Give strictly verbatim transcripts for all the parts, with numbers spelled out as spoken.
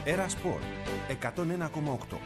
Έρα Σπορ εκατόν ένα κόμμα οκτώ.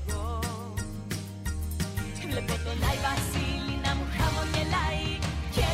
Βλέπω τον Άι Βασίλη να μου χαμογελάει και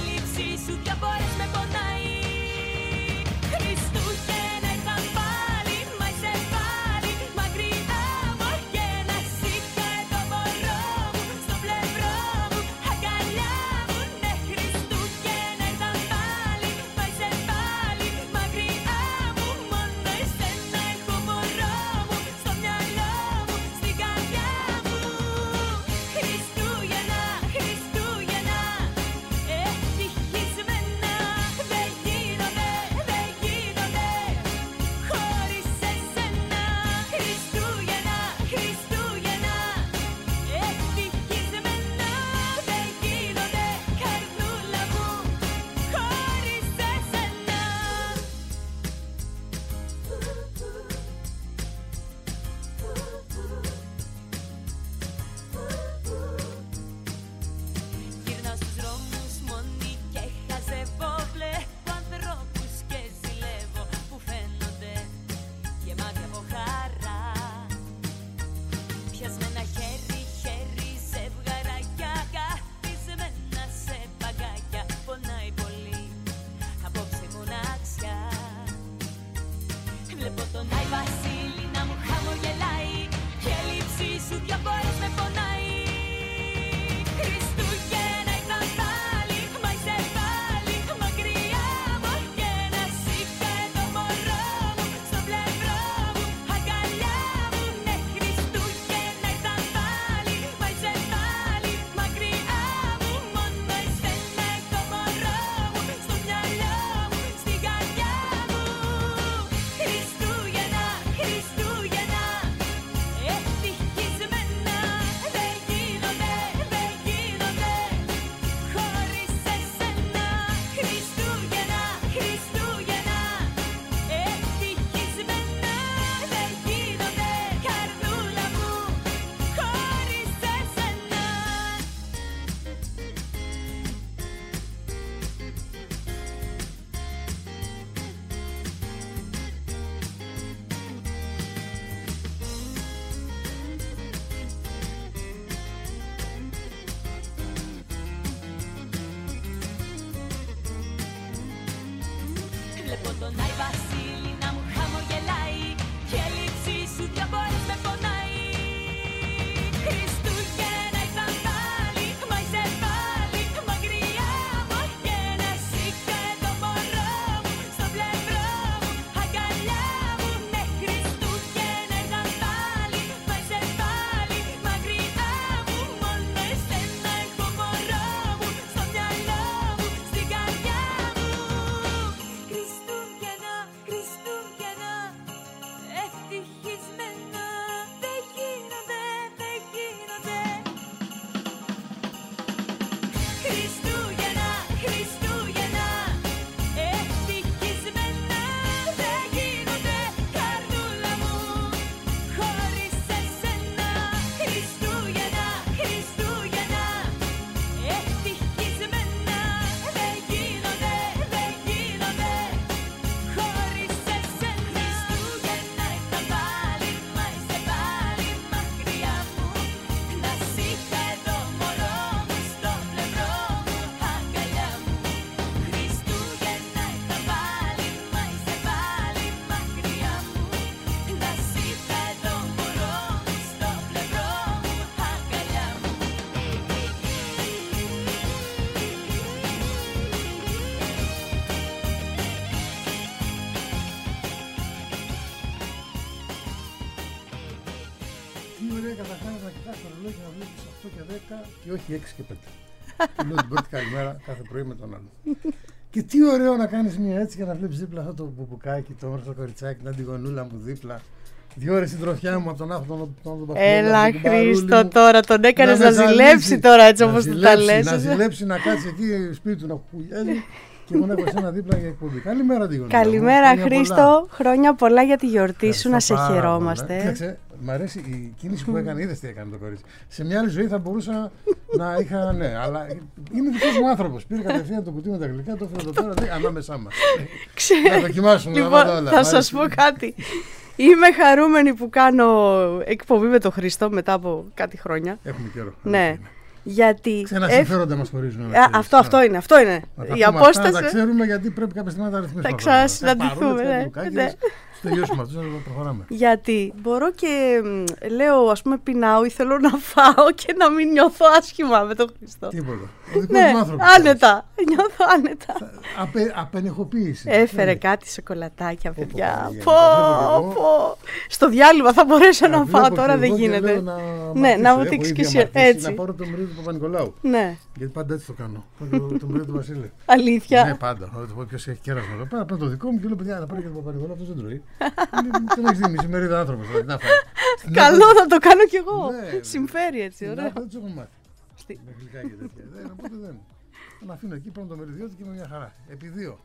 και να βλέπεις οκτώ και δέκα και όχι έξι και πέντε. Λέω την πρώτη καλημέρα κάθε πρωί με τον άλλο. Και τι ωραίο να κάνεις μία έτσι και να βλέπεις δίπλα αυτό το μπουμπουκάκι, το όμορφο κοριτσάκι, την αντιγονούλα μου δίπλα. Δύο ώρες στην τροφιά μου από τον άχο τον τον Έλα Χρήστο τώρα, τον έκανες να ζηλέψει τώρα έτσι όπως του τα λες. Να ζηλέψει, να κάτσει εκεί σπίτι του να κουκουλιάζει και εγώ να έχω εσένα δίπλα για εκπομπή. Καλημέρα αντιγονούλα. Καλημέρα Χρήστο, χρόνια πολλά για τη γιορτή σου, να σε χαιρόμαστε. Κοίταξε, μ' αρέσει η κίνηση που έκανε, είδες τι έκανε το κορίτσι. Σε μια άλλη ζωή θα μπορούσα να είχα, ναι, αλλά είναι δικός μου άνθρωπος. Πήρε κατευθείαν το κουτί με τα γλυκά, το έφερε εδώ πέρα, ανάμεσά μας. Να δοκιμάσουμε όλα. Θα σας πω κάτι. Είμαι χαρούμενη που κάνω εκπομπή με τον Χρήστο μετά από κάτι χρόνια. Έχουμε καιρό. Ναι. Γιατί. Ξένα συμφέροντα μας χωρίζουν. Αυτό, αυτό είναι. Αυτό είναι. Η απόσταση. Να τα ξέρουμε γιατί πρέπει κάποια στιγμή να τα ρυθμίσουμε. Θα ξανασυναντηθούμε. Τελειώσουμε αυτό, να προχωράμε. Γιατί μπορώ και λέω, ας πούμε, πεινάω ή θέλω να φάω και να μην νιώθω άσχημα με τον Χριστό. Τίποτα. Ο δικός ναι, μου άνθρωπος. Άνετα. Νιώθω άνετα. Απε, απενεχοποίηση. Έφερε κάτι σοκολατάκια, παιδιά. Πω, πω. Στο διάλειμμα θα μπορέσω να φάω, τώρα δεν γίνεται. Ναι, να μου δείξει και εσύ έτσι. Να πάρω το μυρίδι του Παπα-Νικολάου. Ναι. Γιατί πάντα έτσι το κάνω. Το μυρίδι του Βασίλη. Αλήθεια. Ναι, πάντα. Ποιος έχει κέρασμα εδώ πέρα. Παίρνω το δικό μου και λέω παιδιά να πάρει και το Παπα-Νικολάου, αυτό δεν τρώει. Τον έχει δει, μισημερίδα άνθρωπος. Καλό, θα το κάνω κι εγώ. Συμφέρει έτσι, ωραία. Δεν του έχω μάθει. Με γλυκά και τέτοια. Οπότε δεν. Τον αφήνω εκεί, παίρνω το μεριδιό του και είμαι μια χαρά. Επί δύο.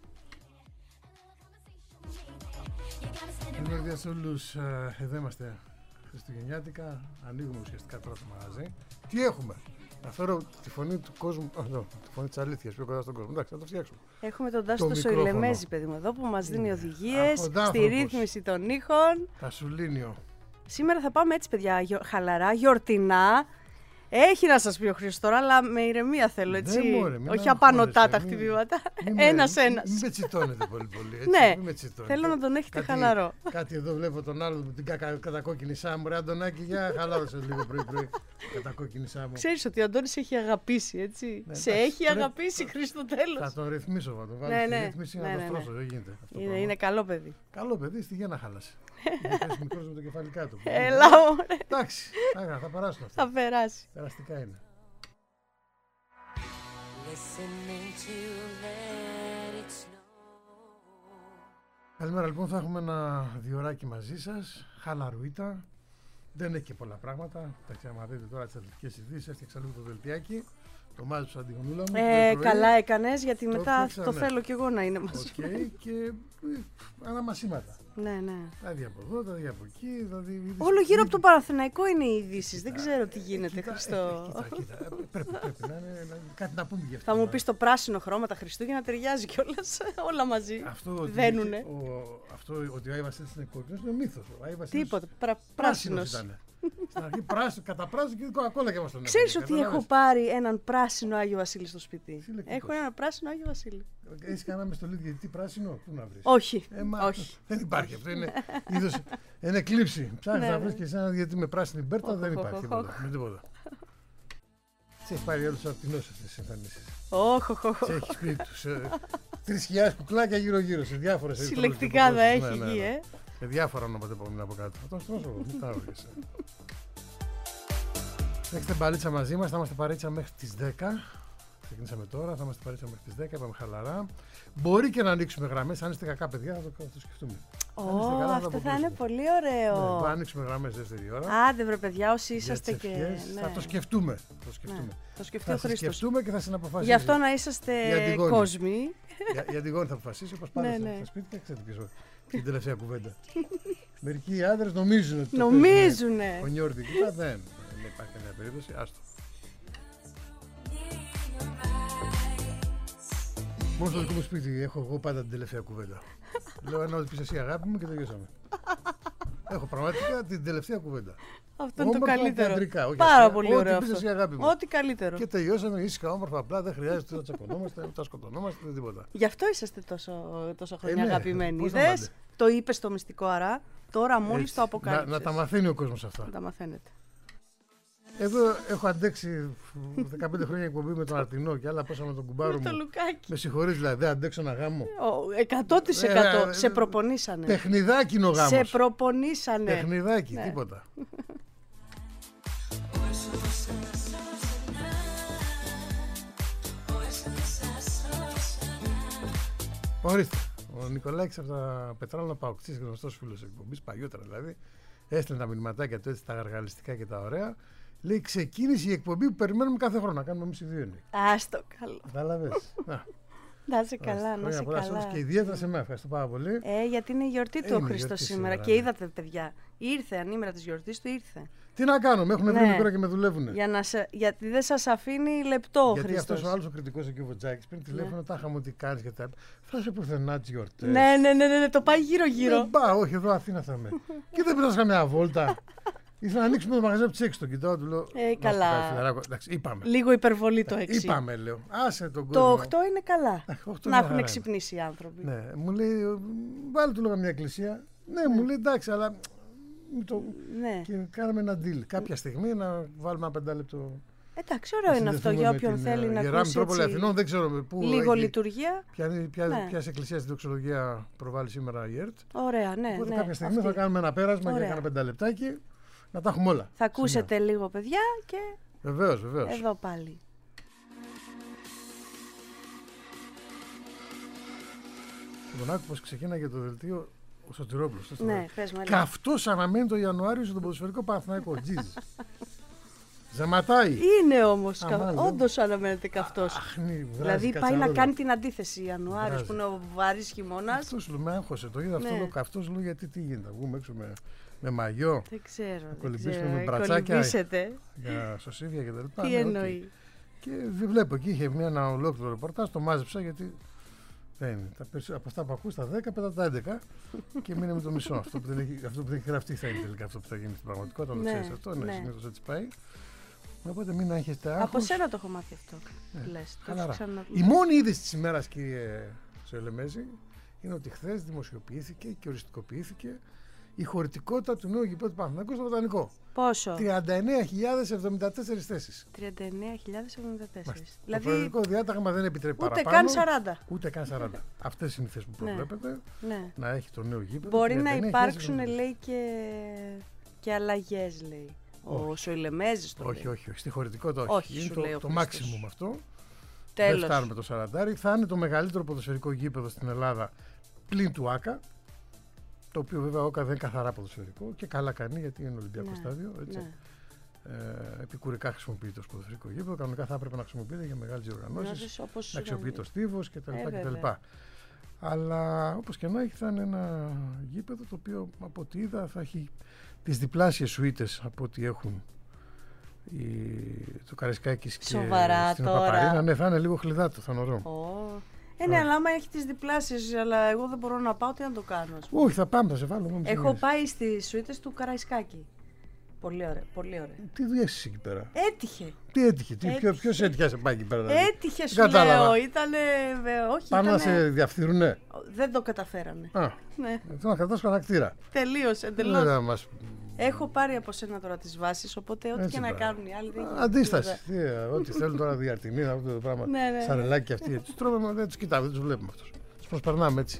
Καλημέρα σε όλους. Εδώ είμαστε χριστουγεννιάτικα. Ανοίγουμε ουσιαστικά τώρα το μαγαζί. Τι έχουμε? Να φέρω τη φωνή του κόσμου. Oh, no, τη φωνή της αλήθειας πιο κοντά στον κόσμο. Εντάξει, θα το φτιάξουμε. Έχουμε τον Τάσο το Σοηλεμέζη, παιδί μου, εδώ που μας δίνει οδηγίες στη ρύθμιση των ήχων. Τασουλίνιο. Σήμερα θα πάμε έτσι, παιδιά, χαλαρά, γιορτινά. Έχει να σας πει ο Χρήστος τώρα, αλλά με ηρεμία θέλω, έτσι. Ναι, μωρέ, όχι απανωτά τα χτυπήματα. Ένας-ένας. Μην με τσιτώνετε πολύ πολύ. Έτσι, ναι, με τσιτώνετε. θέλω να τον έχετε κάτι, χαλαρό. Κάτι εδώ βλέπω τον άλλο με την κατακόκκινησά μου. Ρε Αντωνάκη, για χαλάρωσε λίγο πρωί-πρωί. Κατακόκκινησά μου. Ξέρεις ότι ο Αντώνης έχει αγαπήσει, έτσι. Ναι, σε έχει πρέπει, αγαπήσει, Χρήστο, τέλος. Θα τον ρυθμίσω, θα τον βάλω ναι, στη ρύθμιση να το στρώσω. Δεν γίνεται. Είναι, είναι καλό παιδί. Καλό παιδί, στη γέννα χάλασε. Είναι μικρός με το κεφάλι κάτω. Έλα, ωραία. Εντάξει, θα περάσουν αυτά. Θα περάσει. Περαστικά είναι. Καλημέρα, λοιπόν, θα έχουμε ένα διωράκι μαζί σας, χαλαρούιτα. Δεν έχει και πολλά πράγματα. Θα άμα δείτε τώρα τις αθλητικές ειδήσεις, έφτιαξα λίγο το δελτιάκι. Το μάζεψα αντιγονούλα μου. Ε, καλά έκανες, γιατί το μετά έφτιαξα, το ναι. θέλω κι εγώ να είναι μαζί. Οκ, okay, και αναμασίματα. Ναι, ναι. Τα δει από εδώ, τα δει από εκεί. Δηλαδή, όλο γύρω από το Παναθηναϊκό είναι οι ειδήσεις. Δεν ξέρω τι γίνεται, κοίτα, Χριστό. Ε, κοίτα, κοίτα. πρέπει, πρέπει να είναι να, κάτι να πούμε γι' αυτό. Θα μου πεις το πράσινο χρώμα τα Χριστούγεννα ταιριάζει κιόλας όλα μαζί. Αυτό δένουνε. Ο, αυτό ότι ο Άι Βασίλης είναι κόκκινος είναι μύθος. Τίποτα, πρα, πράσινος. Ήταν. Στην αρχή πράσινο, κατά πράσινο και κοκακόλα και μας τον έκανε. Ξέρεις ότι έχω πάρει έναν πράσινο Άγιο Βασίλη στο σπίτι. Έχω έναν πράσινο Άγιο Βασίλη. Έχεις κανένα μεστολίδι γιατί πράσινο, πού να βρεις? Όχι. Ε, μα, όχι. Δεν υπάρχει αυτό. Είναι είδος, είναι εκλήψη. Ψάχνεις να βρεις και εσένα γιατί με πράσινη μπέρτα δεν υπάρχει τίποτα. Με τίποτα. Σε έχει πάρει όλους αρτινός αυτές τις εμφανίσεις. Όχι, όχι. Σε έχει σπίτι τους. Τρεις χιλιάδες κουκλάκια γύρω-γύρω σε διάφορες. Συλλεκτικά θα έχει εκεί, ε. Σε διάφορα ονοματεπώνυμα από κάτω. Θα τον στρώσω εγώ, μην τα όργεσαι. Έχετε μπαλίτσα μαζί μας, θα είμαστε παρέτσα μέχρι τις δέκα. Ξεκινήσαμε τώρα, θα είμαστε παρέτσα μέχρι τις δέκα, πάμε χαλαρά. Μπορεί και να ανοίξουμε γραμμές, αν είστε κακά παιδιά θα το, θα το σκεφτούμε. Ω, oh, καλά, αυτό θα, θα είναι πολύ ωραίο. Ναι, θα ανοίξουμε γραμμές δεύτερη ώρα. Άντε βρε παιδιά, όσοι είσαστε και... Ναι. Θα το σκεφτούμε. Το σκεφτούμε. Ναι, το σκεφτεί ο Χρήστος. Θα σκεφτούμε και θα συναποφασίσουμε. Γι' αυτό να είσαστε κόσμοι. Η Αντιγόνη θα αποφασίσει, όπως πάντα ναι, ναι. στα σπίτια, ξέρετε ποιος την τελευταία κουβέντα. Μερικοί άντρες νομίζουν ότι νομίζουνε. Ο Νιόρδικη, δεν, δεν υπάρχει καμία περίπτωση, άστο. Μόνο στο δικό μου σπίτι έχω εγώ πάντα την τελευταία κουβέντα. Λέω ένα ότι πεις εσύ αγάπη μου και τελειώσαμε. Έχω πραγματικά την τελευταία κουβέντα. Αυτό είναι το καλύτερο. Κεντρικά, όχι πάρα αστεία, πολύ ωραίο αυτό. Εσύ, αγάπη μου. Ό,τι καλύτερο. Και τελειώσαμε ήσυχα, όμορφα, απλά δεν χρειάζεται να τσακωνόμαστε, να σκοτωνόμαστε, τίποτα. Γι' αυτό είσαστε τόσο, τόσο χρόνια ε, ναι, αγαπημένοι. Δες, το είπες το μυστικό άρα, τώρα μόλις το αποκάλυψες. Να, να τα μαθαίνει ο κόσμος αυτά. Να τα μαθαίνετε. Εδώ έχω αντέξει δεκαπέντε χρόνια εκπομπή με τον Αρτινό και άλλα πόσα με τον κουμπάρο μου. Με το Λουκάκι. Με συγχωρείς δηλαδή, δεν αντέξω να γάμο. εκατό τοις εκατό. Σε προπονήσανε. Παιχνιδάκι είναι ο γάμος. Σε προπονήσανε. Παιχνιδάκι, ναι. Τίποτα. Ορίστε. Ο Νικολάκης από τα Πετράλωνα Παοκτής, γνωστός φίλος εκπομπής, παλιότερα δηλαδή, έστειλε τα μηνυματάκια του έτσι, τα γαργαλιστικά και τα ωραία. Λέει: ξεκίνησε η εκπομπή που περιμένουμε κάθε χρόνο. Να κάνουμε εμείς οι δύο. Άστο, καλό. Κατάλαβες. Να είσαι καλά, να είσαι καλά. Και ιδιαίτερα σε μένα, ευχαριστώ πάρα πολύ. Ε, γιατί είναι η γιορτή του ο Χριστός σήμερα. σήμερα. Και είδατε, παιδιά, ήρθε ανήμερα της γιορτής του, ήρθε. Τι να κάνω, με έχουν βρει μικρό και με δουλεύουνε. Για να σε, γιατί δεν σας αφήνει λεπτό ο Χριστός. Γιατί αυτός ο άλλος ο κριτικός εκεί ο Βοτζάκης πριν τηλέφωνο, τα είχαμε ότι κάνεις και τα. Θα σε πουθενά τις γιορτές. Ναι, ναι, ναι, ναι, το πάει γύρω-γύρω. Δεν πάω, όχι, εδώ Αθήνα θα είμαι. Και δεν πετάς καμιά βόλτα. Ήθελα να ανοίξουμε το μαγαζί από τις έξι, το κοιτάω, του λέω. Ε, καλά. Εντάξει, είπαμε. Λίγο υπερβολή το έξι. Είπαμε, λέω. Άσε τον κόσμο. Το οκτώ είναι καλά. οκτώ να έχουν ξυπνήσει οι άνθρωποι. Ναι, μου λέει, βάλε του λόγω μια εκκλησία. Ναι, ναι, μου λέει εντάξει, αλλά. Το... Ναι. Και κάναμε ένα deal. Κάποια στιγμή να βάλουμε ένα πεντάλεπτο. Εντάξει, ωραίο είναι αυτό για όποιον θέλει να ακούσει. Μητρόπολη Αθηνών, δεν ξέρω πού. Λίγο έχει, λειτουργία. Ποια, ποια, ναι. ποια εκκλησία στην δοξολογία προβάλλει σήμερα η ΕΡΤ. Ωραία, ναι. Οπότε ναι, κάποια στιγμή αυτή. θα κάνουμε ένα πέρασμα ωραία. για κάνα πενταλεπτάκι. Να τα έχουμε όλα. Θα ακούσετε σήμερα. λίγο, παιδιά, και. Βεβαίως, βεβαίως. Εδώ πάλι. Τον άκου πως ξεκίναγε το δελτίο ο Σωτηρόπουλος. Ναι, πες μου. Καυτός αναμένει το Ιανουάριο στον ποδοσφαιρικό Παναθηναϊκό. Τζίζ. Ζαματάει. Είναι όμως. Κα... Όντως αναμένεται καυτός. Δηλαδή πάει να κάνει την αντίθεση Ιανουάριος που είναι ο βαρύς χειμώνας. Αυτός με άγχωσε. Το είδα ναι. αυτό το καυτός λέω γιατί τι γίνεται. Βγούμε έξω με, με μαγιό. Δεν ξέρω. Να κολυμπήσουμε με μπρατσάκια. Για σωσίδια και τα λοιπά. Τι εννοεί. Και βλέπω εκεί είχε μια, ένα ολόκληρο ρεπορτάζ. Το μάζεψα γιατί. Δεν είναι. Από αυτά που ακούς τα δέκα, πέτα τα έντεκα και μείνε με το μισό. Αυτό που δεν έχει, αυτό που δεν έχει γραφτεί θα είναι τελικά αυτό που θα γίνει στην πραγματικότητα. Το ξέρεις αυτό. Ναι, συνήθως έτσι πάει. Οπότε μην να έχετε άγχος. Από σένα το έχω μάθει αυτό. Ναι. Λες, το ξανα... Η μόνη είδηση της ημέρας, κύριε Σελεμέζη, είναι ότι χθες δημοσιοποιήθηκε και οριστικοποιήθηκε η χωρητικότητα του νέου γηπέδου του Παναθηναϊκού στο Βοτανικό. Πόσο? τριάντα εννέα χιλιάδες εβδομήντα τέσσερις θέσεις. τριάντα εννέα χιλιάδες εβδομήντα τέσσερις. Δηλαδή... Το προεδρικό διάταγμα δεν επιτρέπει ούτε παραπάνω. Καν σαράντα. Ούτε καν σαράντα. Αυτές είναι οι θέσεις που προβλέπετε. Ναι. Να έχει το νέο γήπεδο. Μπορεί να υπάρξουν, λέει, και, και αλλαγές, λέει. Όχι. Ο Σοηλεμέζης το όχι, λέει. όχι, όχι. Στη χωρητικότητα όχι. όχι. Είναι το, το maximum αυτό. Τέλος. Δεν φτάνουμε το σαράντα. Θα είναι το μεγαλύτερο ποδοσφαιρικό γήπεδο στην Ελλάδα πλην του ΆΚΑ. Το οποίο βέβαια ο ΆΚΑ δεν είναι καθαρά ποδοσφαιρικό και καλά κάνει γιατί είναι Ολυμπιακό ναι, στάδιο. Έτσι. Ναι. Ε, επικουρικά χρησιμοποιείται ως ποδοσφαιρικό γήπεδο. Κανονικά θα έπρεπε να χρησιμοποιείται για μεγάλες διοργανώσεις. Να αξιοποιείται ως τύβος κτλ. Ε, Αλλά όπως και να έχει, θα είναι ένα γήπεδο το οποίο από ό,τι είδα θα έχει τις διπλάσιες σουίτες από ό,τι έχουν οι, το Καραϊσκάκης και σοβαρά στην τώρα. Παπαρίνα. Ναι, θα είναι λίγο χλιδάτο, θα είναι ωραίο. Oh. Ε, ναι, αλλά άμα έχει τις διπλάσιες, αλλά εγώ δεν μπορώ να πάω, τι να το κάνω. Όχι, θα πάμε, θα σε βάλω. Έχω πάει στις σουίτες του Καραϊσκάκη. Πολύ ωραία, πολύ ωραία. Τι δουλειές είσαι εκεί πέρα? Έτυχε. Τι έτυχε, τι, έτυχε. Ποιος έτυχε να σε πάει εκεί πέρα? Δηλαδή. Έτυχε, σου λέω, ήτανε, όχι, πάνε ήτανε... να σε διαφθείρουνε. Δεν το καταφέρανε. Α, ναι. θέλω να κρατάς χαρακτήρα. Τελείως, εντελώς. Δεν μας... Έχω πάρει από σένα τώρα τις βάσεις, οπότε ό,τι και να κάνουν οι άλλοι δεν γίνεται. Αντίσταση. Ό,τι θέλουν τώρα διαρτηνή, αυτό το πράγμα. Ναι, ναι. Σαρελάκι αυτοί. Τους τρώμε, δεν τους κοιτάμε, δεν τους βλέπουμε αυτούς. Τους προσπερνάμε έτσι.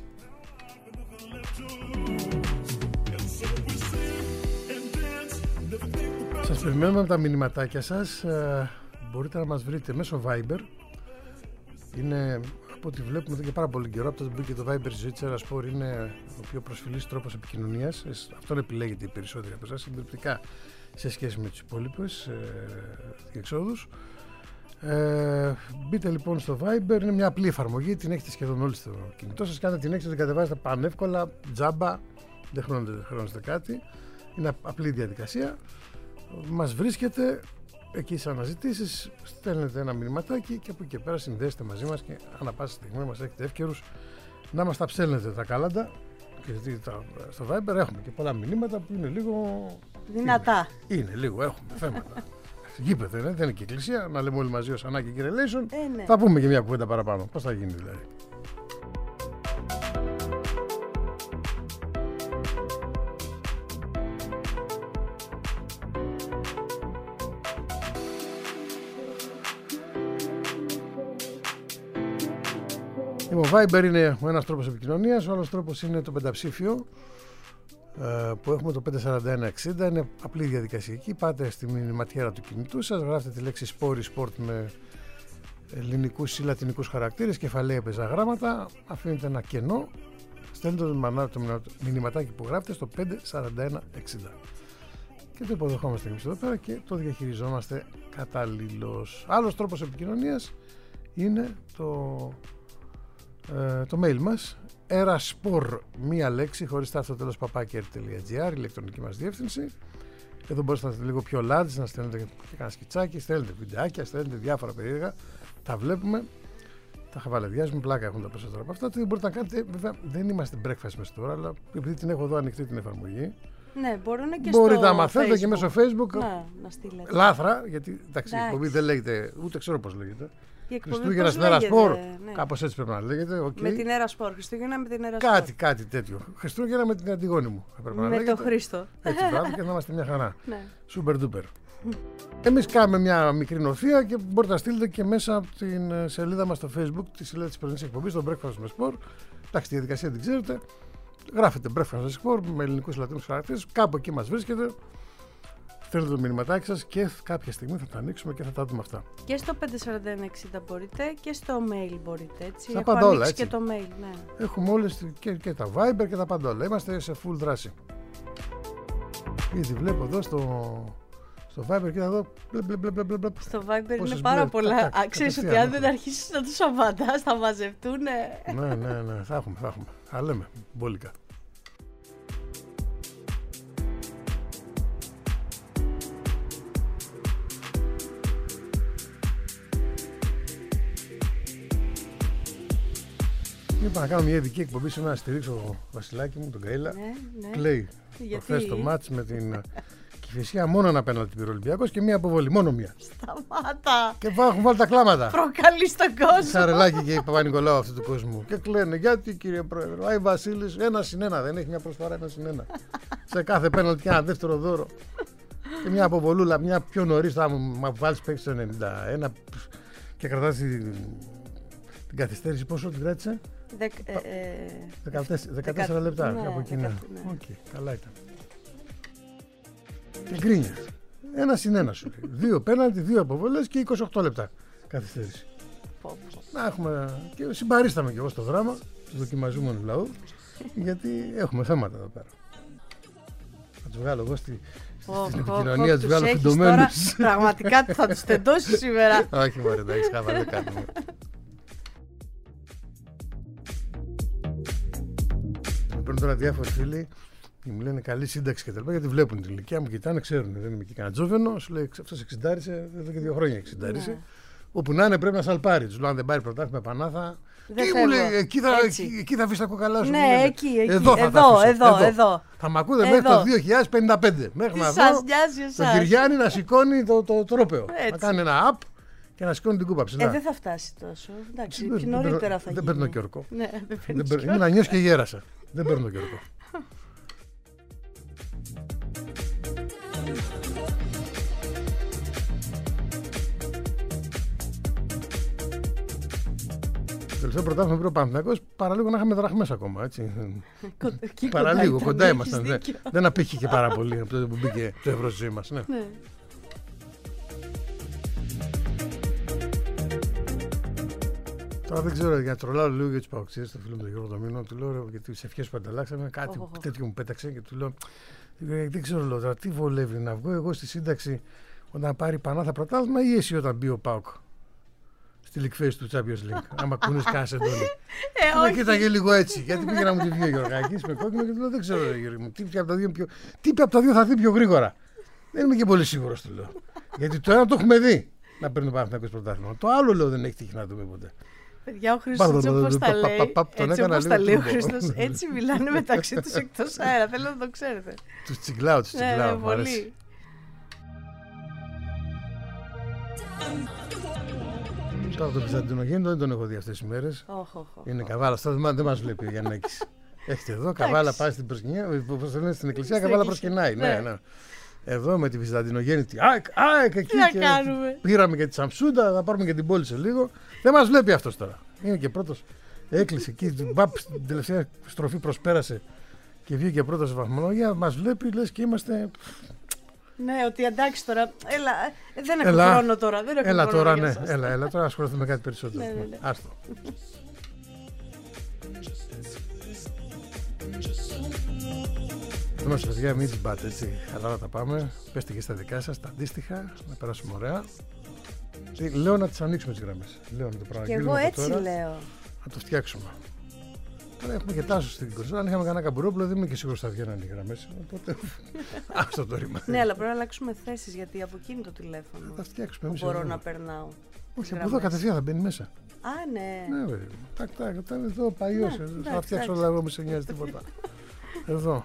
Σας περιμένουμε από τα μηνυματάκια σας. Ε, μπορείτε να μας βρείτε μέσω Viber. Είναι, από ό,τι βλέπουμε εδώ και πάρα πολύ καιρό, από το που μπήκε το Viber ζωή της Ερασπόρ, είναι ο πιο προσφυλής τρόπος επικοινωνίας. Αυτόν επιλέγεται οι περισσότεροι από εσάς, συντριπτικά σε σχέση με τους υπόλοιπους ε, διεξόδους. Ε, μπείτε λοιπόν στο Viber, είναι μια απλή εφαρμογή, την έχετε σχεδόν όλοι στο κινητό σας. Κάντε την έξω, την κατεβάζετε πανεύκολα, τζάμπα, δεν χρειάζεται κάτι. Είναι απλή διαδικασία. Μας βρίσκεται εκεί στις αναζητήσεις, στέλνετε ένα μηνυματάκι και από εκεί και πέρα συνδέστε μαζί μας και ανά πάσα στιγμή μας έχετε εύκαιρους να μας τα ψέλνετε τα κάλαντα. Και στο Viber έχουμε και πολλά μηνύματα που είναι λίγο δυνατά. Είναι, είναι λίγο, έχουμε θέματα. Γήπεδο, δεν είναι και εκκλησία, να λέμε όλοι μαζί ως Ανάκη και Relation. Ε, ναι. Θα πούμε και μια κουβέντα παραπάνω. Πώς θα γίνει δηλαδή. Ο Viber είναι ο ένας τρόπος επικοινωνίας, ο άλλος τρόπος είναι το πενταψήφιο που έχουμε, το πέντε τέσσερα ένα εξήντα. Είναι απλή διαδικασία εκεί. Πάτε στη μηνυματιέρα του κινητού σας, γράφετε τη λέξη Σπόρι Sport με ελληνικούς ή λατινικούς χαρακτήρες, κεφαλαία πεζαγράμματα, αφήνετε ένα κενό, στέλνετε το, το μηνυματάκι που γράφετε στο πέντε σαράντα ένα εξήντα και το υποδεχόμαστε εμείς εδώ πέρα και το διαχειριζόμαστε κατάλληλος. Άλλος τρόπος επικοινωνίας είναι το, ε, το mail μας, eraspor, μία λέξη χωρίς τα στο τέλος, παπάκι r τελεία gr, ηλεκτρονική μας διεύθυνση. Εδώ μπορείτε να στέλνετε λίγο πιο large, να στέλνετε και κάνα σκιτσάκι, στέλνετε βιντεάκια, στέλνετε διάφορα περίεργα. Τα βλέπουμε, τα χαβαλεδιάζουμε, πλάκα έχουν τα περισσότερα από αυτά. Τι μπορείτε να κάνετε, βέβαια δεν είμαστε breakfast μες τώρα, αλλά επειδή την έχω εδώ ανοιχτή την εφαρμογή. Ναι, μπορούν και μπορείτε στο να μαθαίνετε Facebook. και μέσω Facebook. Να, να στείλετε. Λάθρα, γιατί εντάξει, η εκπομπή δεν λέγεται, ούτε ξέρω πώς λέγεται. Χριστούγεννα στην Ερασπορ, ναι. Κάπως έτσι πρέπει να λέγεται. Okay. Με την Ερασπορ, Χριστούγεννα με την Ερασπορ. Κάτι, κάτι τέτοιο. Χριστούγεννα με την Αντιγόνη μου. Με λέγεται. τον Χρήστο. Έτσι, μπράβο, και να είμαστε μια χαρά. Ναι. Super duper. Εμείς κάνουμε μια μικρή νοθεία και μπορείτε να στείλετε και μέσα από την σελίδα μας στο Facebook, τη σελίδα της πρωινής εκπομπής, το Breakfast με Sport. Εντάξει, τη διαδικασία την ξέρετε. Γράφετε Breakfast με Sport με ελληνικούς λατινικούς χαρακτήρες. Κάπου εκεί μας βρίσκεται. Στέλνετε το μηνυματάκι σας και κάποια στιγμή θα τα ανοίξουμε και θα τα δούμε αυτά. Και στο πέντε σαράντα ένα εξήντα μπορείτε και στο mail μπορείτε. Έτσι. Τα Έχω πάντα όλα, και το mail. Ναι. Έχουμε όλες και, και τα Viber και τα πάντα όλα. Είμαστε σε full δράση. Ήδη βλέπω εδώ στο, στο Viber και εδώ. Μπλε, μπλε, μπλε, μπλε, μπλε. Στο Viber Πόσες είναι πάρα μπλε, πολλά. τακ, τακ, Ξέρεις ότι κατευθείαν, αν δεν αρχίσεις να τους απαντάς θα μαζευτούνε. Ναι, ναι, ναι. Θα έχουμε, θα έχουμε. Θα λέμε μπόλικα. Είπα να κάνω μια ειδική εκπομπή σήμερα να στηρίξω ο Βασιλάκη μου, τον Καΐλα. Ναι, ναι. Κλαίει προχθές το μάτς με την Κηφισιά, μόνο ένα πέναλτι πήρε ο Ολυμπιακός και μία αποβολή, μόνο μία. Σταμάτα! Και έχουν βάλει τα κλάματα. Προκαλείς τον κόσμο. Σαρελάκι και η Παπα-Νικολάου αυτού του κόσμου. Και κλαίνε, γιατί κύριε Πρόεδρε, ο Άι Βασίλης ένα συν ένα, δεν έχει μια προσφορά ένα συν ένα. Σε κάθε πέναλτι και ένα δεύτερο δώρο. Και μια αποβολούλα, μια πιο νωρίς, θα μου βάλεις παίξει το ενενήντα ένα και κρατάς την, την καθυστέρηση. Πόσο την κράτησε? Δεκ, ε, ε, δεκατέσσερα λεπτά, ναι, από εκεί. Ναι. Okay, καλά ήταν. Και γκρίνιας. Ένα συν ένα σου λέει. Δύο πέναλτι, δύο αποβολές και είκοσι οκτώ λεπτά καθυστέρηση. Να έχουμε. Και συμπαρίσταμε κι εγώ στο δράμα του δοκιμαζόμενου λαού, γιατί έχουμε θέματα εδώ πέρα. Θα τους βγάλω εγώ στη, oh, στην oh, επικοινωνία, oh, τους βγάλω φυντωμένους. Πραγματικά θα τους τεντώσεις σήμερα. Όχι μωρέ, εντάξει, χάβα, δεν κάνουμε. Παίρνουν τώρα διάφοροι φίλοι και μου λένε καλή σύνταξη και τα λοιπά, γιατί βλέπουν την ηλικία μου, κοιτάνε, ξέρουν. Δεν είμαι και κανένα τζόβενο. Σου λέει αυτό εξιντάρισε, εδώ και δύο χρόνια εξιντάρισε. Ναι. Όπου να είναι πρέπει να σαλπάρει. Του λέω αν δεν πάρει πρωτάθλημα επανάθα. Τι μου λέει, εκεί θα, εκεί, εκεί θα αφήσει τα κοκαλά σου. Ναι, εκεί, εκεί. Εδώ, θα εδώ, τα εδώ, εδώ, εδώ. Θα μ' ακούτε μέχρι το δύο χιλιάδες πενήντα πέντε. Μέχρι να δω τον Κυριάννη να σηκώνει το, το, το τρόπαιο. Να κάνει ένα app και να σηκώνει την κούπα ψηλά. Ε, δεν θα φτάσει τόσο. Εντάξει, πιο νωρίτερα θα γίνει. Δεν παίρνω και ορκό. Ναι, δεν παίρνω. Ήμουν ανιός και γέρασα. Δεν παίρνω και ορκό. Το τελευταίο πρωτάθλημα πήρε ο Παναθηναϊκός, παραλίγο να είχαμε δραχμές ακόμα. Έτσι. Παραλίγο, κοντά ήμασταν. Δεν, δεν απήχε και πάρα πολύ από τότε που μπήκε το ευρώ στη ζωή μας. Ναι. Ναι. Τώρα δεν ξέρω, για να τρολάω λίγο για τους παοξίδες, το φίλο μου τον Γιώργο Δομήνο, του λέω γιατί τις ευχές που ανταλλάξαμε, κάτι oh, oh. τέτοιο μου πέταξε και του λέω, δεν ξέρω λέω, τώρα, τι βολεύει να βγω εγώ στη σύνταξη όταν πάρει Πανάθα πρωτάθλημα ή εσύ όταν μπει ο ΠΑΟΚ στη league phase του Champions League, άμα κουνείς κάνα εντολή. Ε, και κοίταγε λίγο έτσι, γιατί πήγε να μου τη βγει ο Γιωργάκης με κόκκινο και του λέω, δεν ξέρω Γιώργο μου, τι από τα δύο, πιο... από τα δύο θα δει πιο γρήγορα. Δεν είμαι και πολύ σίγουρος, του λέω. Γιατί το ένα το έχουμε δει να παίρνει ο Παναθηναϊκός πρωτάθλημα. Το άλλο λέω δεν έχει τύχει να δούμε ποτέ. Παιδιά, ο Χρήστος έτσι όπως τα λέει, έτσι όπως τα λέει ο Χρήστος, έτσι μιλάνε μεταξύ τους εκτός αέρα, θέλω να το ξέρετε. Τους τσιγκλάω, τους τσιγκλάω, μου αρέσει. Τώρα το Βυζαντινογέννητο δεν τον έχω δει αυτές τις μέρες. Είναι καβάλα, αυτό δεν μας βλέπει ο Γιαννάκης. Έχετε εδώ, καβάλα πάει στην προσκυνία, στην εκκλησία, καβάλα προσκυνάει. Ναι, ναι. Εδώ με τη Βυζαντινογέννητη. ΑΕΚ, ΑΕΚ εκεί. Τι να κάνουμε. Πήραμε και τη Σαμσούντα, θα πάρουμε και την πόλη σε λίγο. Δεν μας βλέπει αυτός τώρα. Είναι και πρώτος. Έκλεισε εκεί. Μπαπ, την τελευταία στροφή προσπέρασε και βγήκε πρώτος σε βαθμολογία. Μας βλέπει, λες και είμαστε. Ναι, ότι εντάξει τώρα. Έλα, δεν έχω έλα, χρόνο τώρα. Δεν έχω έλα χρόνο τώρα, ναι. Έλα, έλα τώρα, ασχοληθούμε με κάτι περισσότερο. Ναι, ναι, ναι. Άστο. Είμαστε παιδιά, μην τσιμπάτε έτσι. Χαλάρα τα πάμε. Πέστε και στα δικά σας, τα αντίστοιχα, να περάσουμε ωραία. Λέω να τις ανοίξουμε τις γραμμές. Λέω να το παραγγείλουμε. Και εγώ έτσι τώρα, λέω. Να το φτιάξουμε. Τώρα έχουμε και τάσο στην κονσόλα. Αν είχαμε κανένα καμπουρόπουλο, δεν είμαι και σίγουρος ότι θα βγαίνουν οι γραμμές. Οπότε. Άστο το ρήμα. Ναι, αλλά πρέπει να αλλάξουμε θέσεις γιατί από εκείνη το τηλέφωνο. Θα φτιάξουμε εμείς. Μπορώ να περνάω. Όχι, από εδώ κατευθείαν θα μπαίνει μέσα. Α, ναι. Ναι, βέβαια. Τάκ, τάκ, τάκ, εδώ παλιός. Θα φτιάξω όλα εγώ, μη σε νοιάζει τίποτα. Εδώ.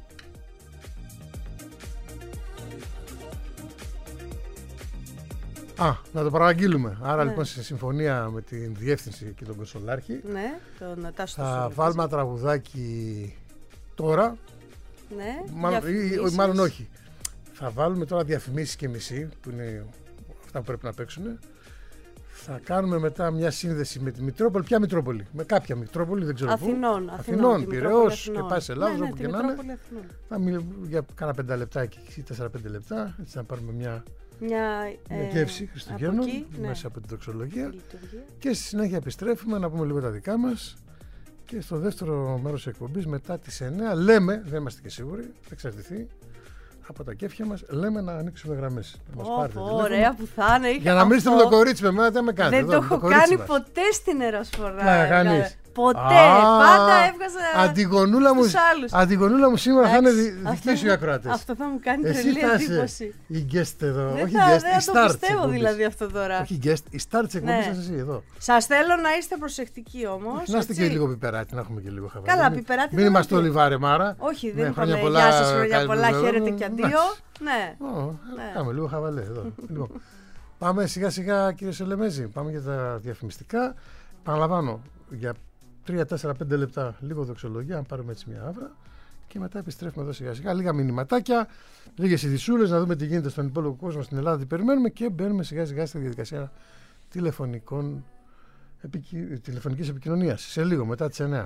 Α, να το παραγγείλουμε. Άρα ναι. λοιπόν σε συμφωνία με την διεύθυνση και τον κονσολάρχη ναι, τον Τάσο θα βάλουμε ένα τραγουδάκι τώρα. Ναι, μάλλον, ή, μάλλον όχι. Θα βάλουμε τώρα διαφημίσεις και μισή, που είναι αυτά που πρέπει να παίξουν. Θα κάνουμε μετά μια σύνδεση με τη Μητρόπολη. Ποια Μητρόπολη? Με κάποια Μητρόπολη, δεν ξέρω Αθηνών, πού. Αθηνών, Πειραιώς και πάει σε Ελλάδος, ναι, ναι, όπου και να είναι. Θα μιλήσουμε για κάνα πέντε λεπτά ή τέσσερα πέντε λεπτά. Έτσι να πάρουμε μια. Μια, μια γεύση Χριστουγέννων ναι. μέσα από την δοξολογία και στη συνέχεια επιστρέφουμε να πούμε λίγο τα δικά μας και στο δεύτερο μέρος της εκπομπής μετά τις εννιά λέμε, δεν είμαστε και σίγουροι, θα εξαρτηθεί από τα κέφια μας, λέμε να ανοίξουμε γραμμές. Oh, ωραία που θα είναι. Για να μιλήσετε με το κορίτσι με μένα, δεν με κάνετε. Δεν εδώ, το έχω κάνει μας. Ποτέ στην Ερασφορά. Να κάνεις. Ποτέ, Α, πάντα έβγαζα Αντιγονούλα μου, Αντιγονούλα μου σήμερα θα είναι δική σου οι ακροατές. Αυτό θα μου κάνει τρελή εντύπωση. Η guest εδώ, δεν όχι θα, guest, δεν η θα star το πιστεύω δηλαδή αυτό τώρα. Όχι guest, η star της εκπομπής σας εσύ εδώ. Σας θέλω να είστε προσεκτικοί όμως. Να είστε και λίγο πιπεράτη, να έχουμε και λίγο χαβαλέ. Καλά, πιπεράτη. Μην είμαστε όλοι βάρε μάρα. Όχι, δεν είπαμε γεια σας, χρόνια πολλά, χαίρετε και αντίο. Ναι. Κάνουμε λίγο χαβαλέ εδώ. Πάμε σιγά σιγά κύριε Σελεμέζη, πάμε για τα διαφημιστικά. Παραλαμβάνω για τρία τέσσερα πέντε λεπτά λίγο δοξολογία, αν πάρουμε έτσι μια άβρα και μετά επιστρέφουμε εδώ σιγά σιγά. Λίγα μηνυματάκια, λίγες ειδησούλες, να δούμε τι γίνεται στον υπόλοιπο κόσμο στην Ελλάδα, τι περιμένουμε και μπαίνουμε σιγά σιγά στη διαδικασία τηλεφωνικών, επικοι... τηλεφωνικής επικοινωνίας. Σε λίγο μετά τις εννιά.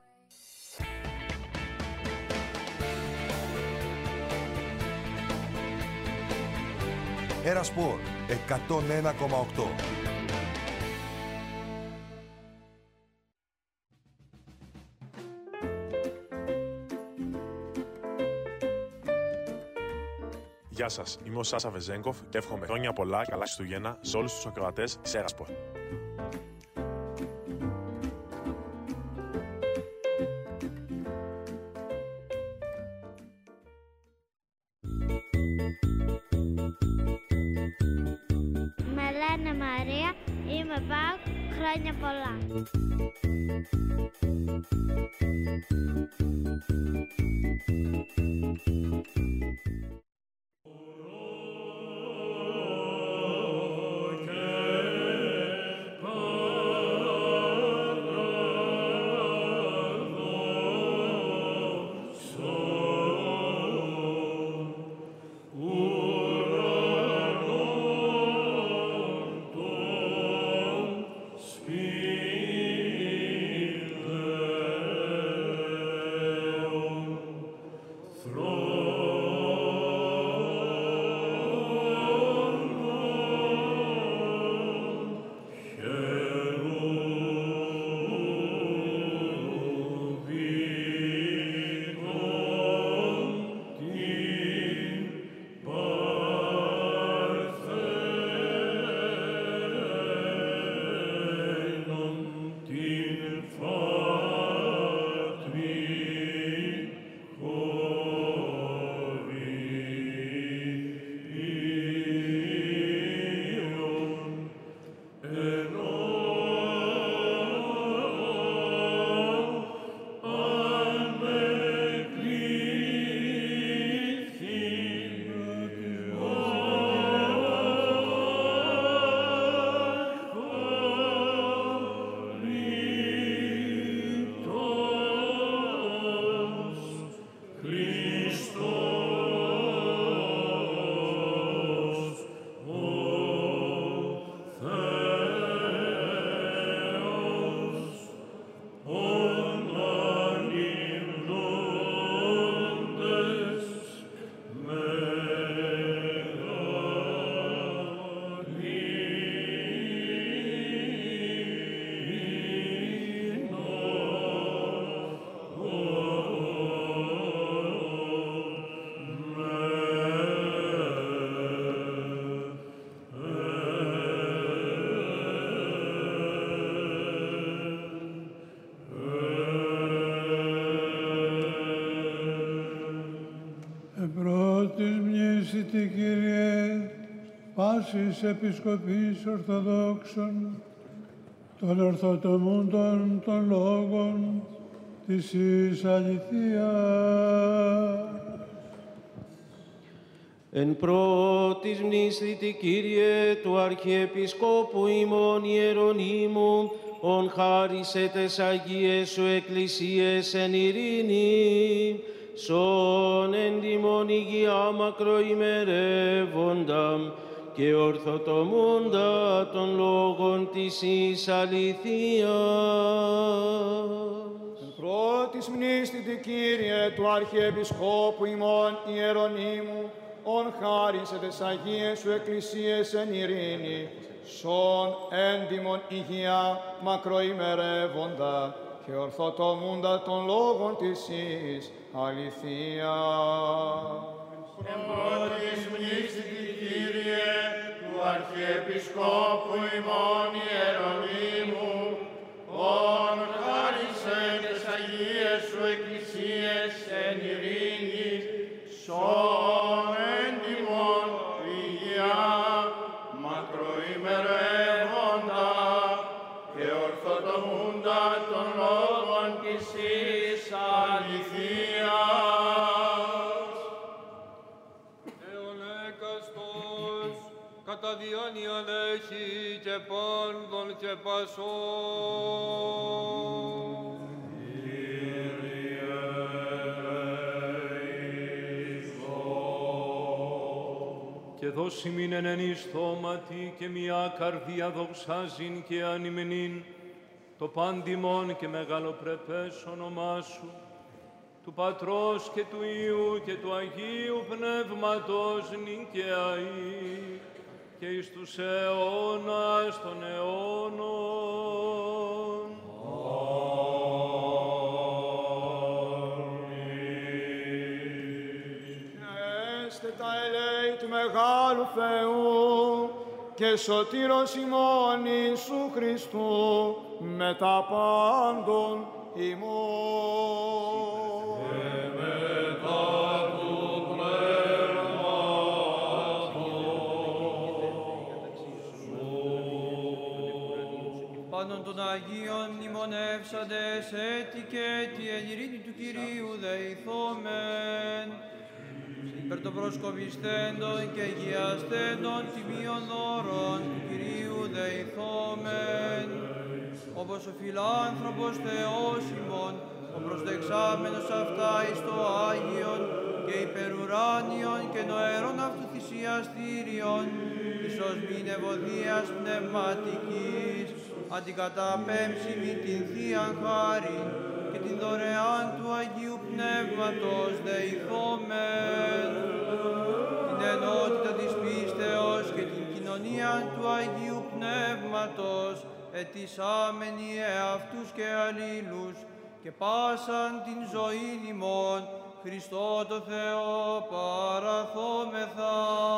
Ερασπορ εκατόν ένα κόμμα οκτώ. Γεια σας, είμαι ο Σάσα Βεζέγκοφ και εύχομαι χρόνια πολλά, καλά Χριστουγέννα σε όλους τους ακροατές της Ερασπορ. Με λένε Μαρία, είμαι ΠΑΟΚ, χρόνια πολλά. πάσης επισκοπής Ορθοδόξων, των ορθοτομούντων των λόγων της εις αληθείας. Εν πρώτης μνήσθητη, Κύριε, του Αρχιεπισκόπου ημών Ιερονύμου, ον χάρισε τες Αγίες σου εκκλησίες εν ειρήνη, σον έντιμον υγεία μακροημερεύοντα και ορθοτομούντα των λόγων της εις αληθείας. Πρώτης μνήσθητη, Κύριε, του Αρχιεπισκόπου ημών Ιερονύμου, ον χάρισε τες Αγίες σου εκκλησίες εν ειρήνη, σον έντιμον υγεία μακροημερεύοντα και ορθοτομούντα των λόγων της εις αληθείας. Εν πρώτης μνήσθητη, Κύριε, του Αρχιεπισκόπου ημών Ιερονύμου, ον χάρισε τες Αγίες σου εκκλησίες εν ειρήνη, σον έντιμον υγεία μακροημερεύοντα και ορθοτομούντα των λόγων της εις αληθείας. Εολέκαστος κατά διάνοια λέχη και πάρδον και πασόν. Και δώσει μην εν εν στόματι και μια καρδία δοξάζειν και ανημενήν το πάντιμον και μεγαλοπρεπές όνομά σου, του Πατρός και του Υιού και του Αγίου Πνεύματος νυν και αεί και εις τους αιώνας των αιώνων. Έστε τα ελέη του Μεγάλου Θεού και σωτήρος ημών Ιησού Χριστού με τα πάντων ημών. Και μετά του πνεύματος σου. Πάντων των Αγίων μνημονεύσαντες έτη και έτη εν ειρήνη του Κυρίου δεηθόμεν. Υπέρ των προσκοπιστέντων και αγιαστέντων τιμίων δώρων του Κυρίου δεηθόμεν. Όπως ο φιλάνθρωπος Θεός ημών, ο προσδεξάμενος αυτά εις το Άγιον και υπερουράνιον και νοερών αυτού θυσιαστήριον, εις ως μην ευωδίας πνευματικής, αντικαταπέμψει μη την Θείαν χάριν και την δωρεάν του Αγίου Πνεύματος δεηθόμεν. Την ενότητα της πίστεως και την κοινωνία του Αγίου Πνεύματος ετισάμενοι εαυτούς και αλλήλους και πάσαν την ζωή ημών Χριστό το Θεό παραθόμεθα.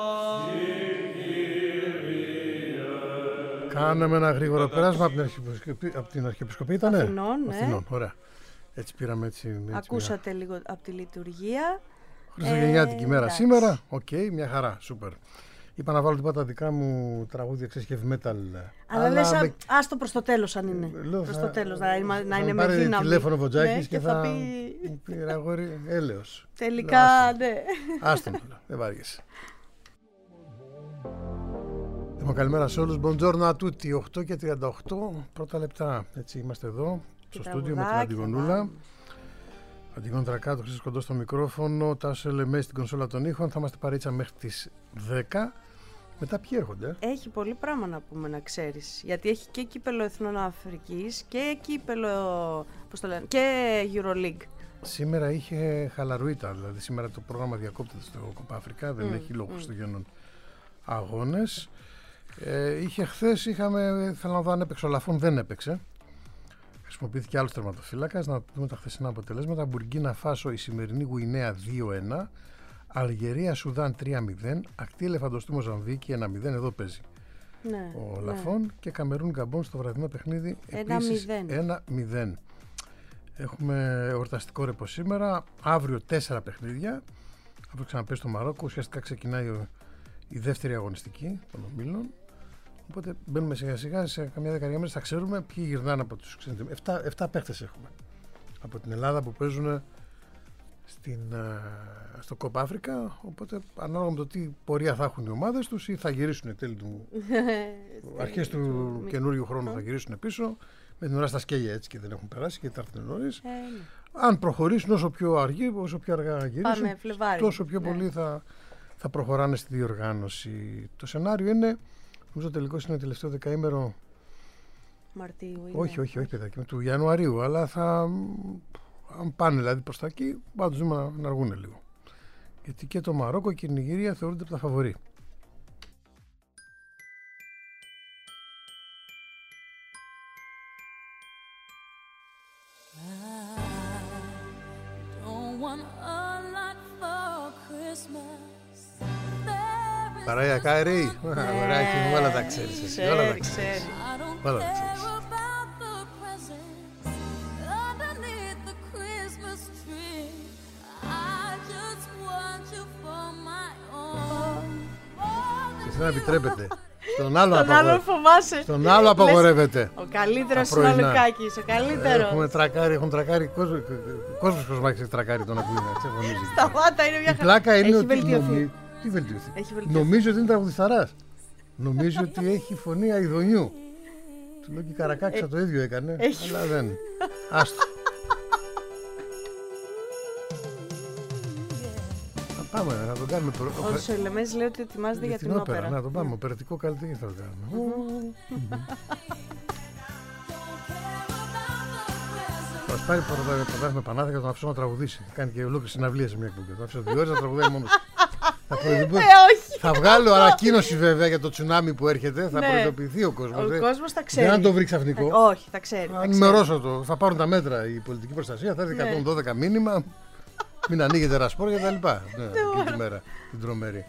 Κάναμε ένα γρήγορο πέρασμα από την Αρχιεπισκοπή, από την Αρχιεπισκοπή ήτανε? Αθηνών, ναι. Αθηνών, ωραία. Έτσι πήραμε έτσι. έτσι Ακούσατε μια... λίγο από τη λειτουργία. Χριστουγεννιάτικη ε, μέρα εντάξει. σήμερα. Οκ, okay, μια χαρά, σούπερ. Είπα να βάλω τίποτα δικά μου τραγούδια, ξέρεις, heavy metal. Αλλά, αλλά λες, με... άστο προς το τέλος αν είναι. Λέω, προς θα... το τέλος, να, να, να είναι με πάρει δύναμη. Τηλέφωνο Βοτζάκης, ναι, και, και θα, θα πει... πει... αγόρι, έλεος. Τελικά, λέω, ναι. Άστο, δεν βάριεσαι. Λοιπόν, καλημέρα σε όλους. Buongiorno a tutti. οκτώ και τριάντα οκτώ πρώτα λεπτά. Έτσι, είμαστε εδώ, στο στούντιο με την Αντιγονούλα. Αντιγόνη Τρακάτου, Χρήστος Κοντός στο μικρόφωνο, Τάσο Ελεμέ στην κονσόλα των ήχων. Θα είμαστε παρέτσα μέχρι τις δέκα. Μετά ποιοι έρχονται? Έχει πολύ πράγμα να πούμε, να ξέρεις. Γιατί έχει και κύπελο Εθνών Αφρικής και κύπελο, πώς το λένε, και EuroLeague. Σήμερα είχε χαλαρουίτα, δηλαδή σήμερα το πρόγραμμα διακόπτεται στο Κοπα Αφρικά, δεν mm, έχει λόγω mm. Χριστουγέννων αγώνες. Ε, είχε χθες, είχαμε, θέλω να δω αν έπαιξε ο Λαφών, δεν έπαιξε. Χρησιμοποιήθηκε άλλος τερματοφύλακας. Να δούμε τα χθεσινά αποτελέσματα. Μπουργκίνα Φάσο, η σημερινή Γουινέα δύο ένα. Αλγερία Σουδάν τρία μηδέν. Ακτή Ελεφαντοστού Μοζαμβίκη ένα μηδέν. Εδώ παίζει ναι, ο ναι. Λαφών. Και Καμερούν Γκαμπόν στο βραδινό παιχνίδι επίσης ένα μηδέn. Έχουμε εορταστικό ρεπό σήμερα. Αύριο τέσσερα παιχνίδια. Αύριο ξαναπέσει στο Μαρόκο. Ουσιαστικά ξεκινάει η δεύτερη αγωνιστική των ομίλων. Οπότε μπαίνουμε σιγά σιγά σε καμιά δεκαετία μέρες, θα ξέρουμε ποιοι γυρνάνε από τους ξένους. Εφτά, εφτά παίχτες έχουμε από την Ελλάδα που παίζουν στην, στο Κόπα Αφρικα. Οπότε ανάλογα με το τι πορεία θα έχουν οι ομάδες τους, ή θα γυρίσουν τέλη του αρχές του καινούριου χρόνου, θα γυρίσουν πίσω. Με την ώρα στα σκέλια έτσι και δεν έχουν περάσει και θα έρθουν νωρίς. Ε, ναι. Αν προχωρήσουν όσο πιο αργή, όσο πιο αργά γυρίσουν, τόσο πιο ναι. πολύ θα, θα προχωράνε στη διοργάνωση. Το σενάριο είναι, νομίζω τελικώς είναι τελευταίο δεκαήμερο Μαρτίου. Όχι, όχι, όχι, παιδάκι, του Ιανουαρίου, αλλά θα, αν πάνε δηλαδή προς τα εκεί, πάντως δούμε να, να αργούν λίγο. Γιατί και το Μαρόκο και η Νιγηρία θεωρούνται από τα φαβορί. Παράγια Κάρι, ωραία, και όλα τα ξέρεις εσύ, όλα τα ξέρεις. Όλα τα ξέρεις. Σε εσένα επιτρέπεται. Στον άλλο, άλλο φοβάσαι. Στον άλλο απαγορεύεται. Ο καλύτερος είναι ο Λουκάκης, ο καλύτερος. Έχουμε τρακάρει, έχουν τρακάρει, κόσμος κοσμάκης έχει τρακάρει τον ακούει. Σταμάτα, είναι μια χαρά. Η πλάκα είναι ότι βελτιωθεί. Τι βελτιωθεί. Νομίζω ότι είναι τραγουδισταράς. Νομίζω ότι έχει φωνή αηδονιού. Του λέω και η Καρακάξα το ίδιο έκανε, αλλά δεν. Άστο. Πάμε να τον κάνουμε. Ο Σολεμές λέει ότι ετοιμάζεται για την όπερα. Να τον πάμε, οπερατικό καλλιτέχνη θα το κάνουμε. Θα μας πάρει πρωτάθλημα Πανάθηκα και τον αφήσω να τραγουδήσει. Θα κάνει και ολόκληρη συναυλία σε μια εκπομπή. Θα αφήσω δύο ώρες να τραγουδάει μόνος. Θα, θα βγάλω ανακοίνωση βέβαια για το τσουνάμι που έρχεται. Θα ναι. προειδοποιηθεί ο κόσμος. Ο κόσμος θα ξέρει. Δεν θα το βρει ξαφνικό. Θα, όχι, θα ξέρει. Θα ενημερώσω το. Θα πάρουν τα μέτρα η πολιτική προστασία. Θα έρθει ναι. εκατόν δώδεκα μήνυμα. Μην ανοίγετε ρασπόρια και τα λοιπά. Ναι, εκείνη τη μέρα την τρομερή.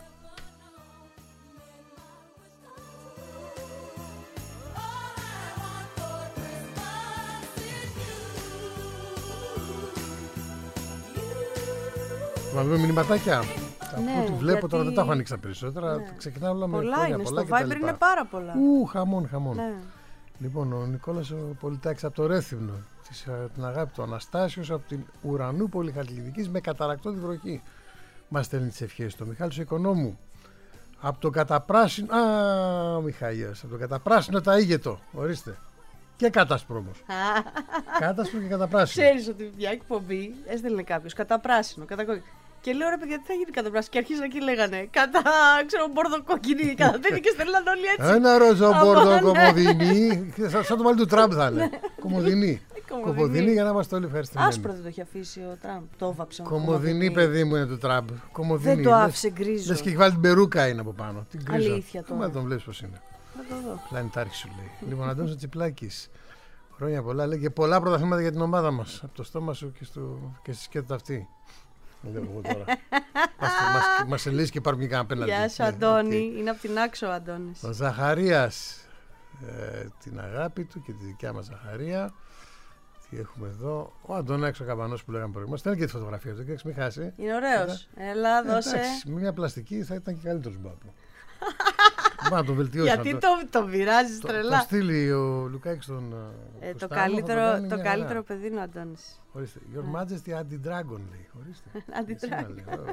Μα με μηνυματάκια. Ναι, από ό,τι βλέπω γιατί... τώρα δεν τα έχω ανοίξει τα περισσότερα. Ναι. Ξεκινάω όλα με πολλά χρόνια, είναι, πολλά στο Viber είναι πάρα πολλά. Ου, χαμόν, χαμόν. Ναι. Λοιπόν, ο Νικόλας ο Πολιτάκης από το Ρέθυμνο, την αγάπη του Αναστάσιος από την Ουρανούπολη Πολυχαλκιδικής με καταρακτώδη βροχή. Μας στέλνει τις ευχές του. Μιχάλης ο Οικονόμου από το καταπράσινο. Α, ο Μιχαήλας, από το καταπράσινο τα ήγετο. Ορίστε. Και κάτασπρο όμως. Κάτασπρο και καταπράσινο. Ξέρεις ότι μια εκπομπή έστελνε κάποιος καταπράσινο, κατακόκκινο. Και λέω ρε παιδιά, τι θα γίνει κατά πράσινο. Και αρχίζαν και λέγανε κατά, ξέρω, μπόρδο κόκκινη. Κατά τέτοια και στέλναν όλοι έτσι. Ένα ροζό μπόρδο κομμωδινή. Σαν το μάλι του Τραμπ θα είναι. Κομμωδινή. Κομμωδινή για να είμαστε όλοι ευχαριστημένοι. Άσπρο δεν το έχει αφήσει ο Τραμπ. Το έβαψε. Κομμωδινή, παιδί μου, είναι του Τραμπ. Δεν το άφησε γκρίζο. Λες και έχει βάλει την περούκα είναι από πάνω. Την γκρίζο. Αλήθεια τώρα. Μα τον βλέπει πώ είναι. Πλανητάρχη σου λέει. Λοιπόν, Αντώνης Τσιπλάκης. Χρόνια πολλά, λέει και πολλά πρωταθλήματα για την ομάδα μας. Από το στόμα σου και, στο... και στη σκέτα αυτή. Δεν λέω εγώ τώρα. Μας ελύσει και πάρουμε κανένα απέναντι. Γεια σου Αντώνη, είναι από την Άξο ο Αντώνης. Ο Ζαχαρίας, ε, την αγάπη του και τη δικιά μας Ζαχαρία. Τι έχουμε εδώ. Ο Αντώνης ο Καβανός που λέγαμε προηγουμένως. Στέλνει και τη φωτογραφία του, μην χάσει. Είναι ωραίος. Έλα, δώσε. Με μια πλαστική θα ήταν και καλύτερος μπάπου. Να το βελτιώσει. Γιατί το, το βυράζει τρελά. Το, το στείλει ο Λουκάκης τον. Ε, το καλύτερο, το καλύτερο παιδί είναι ο Αντώνης. Ορίστε. Your Majesty Anti-Dragon λέει. Ορίστε. Anti-Dragon.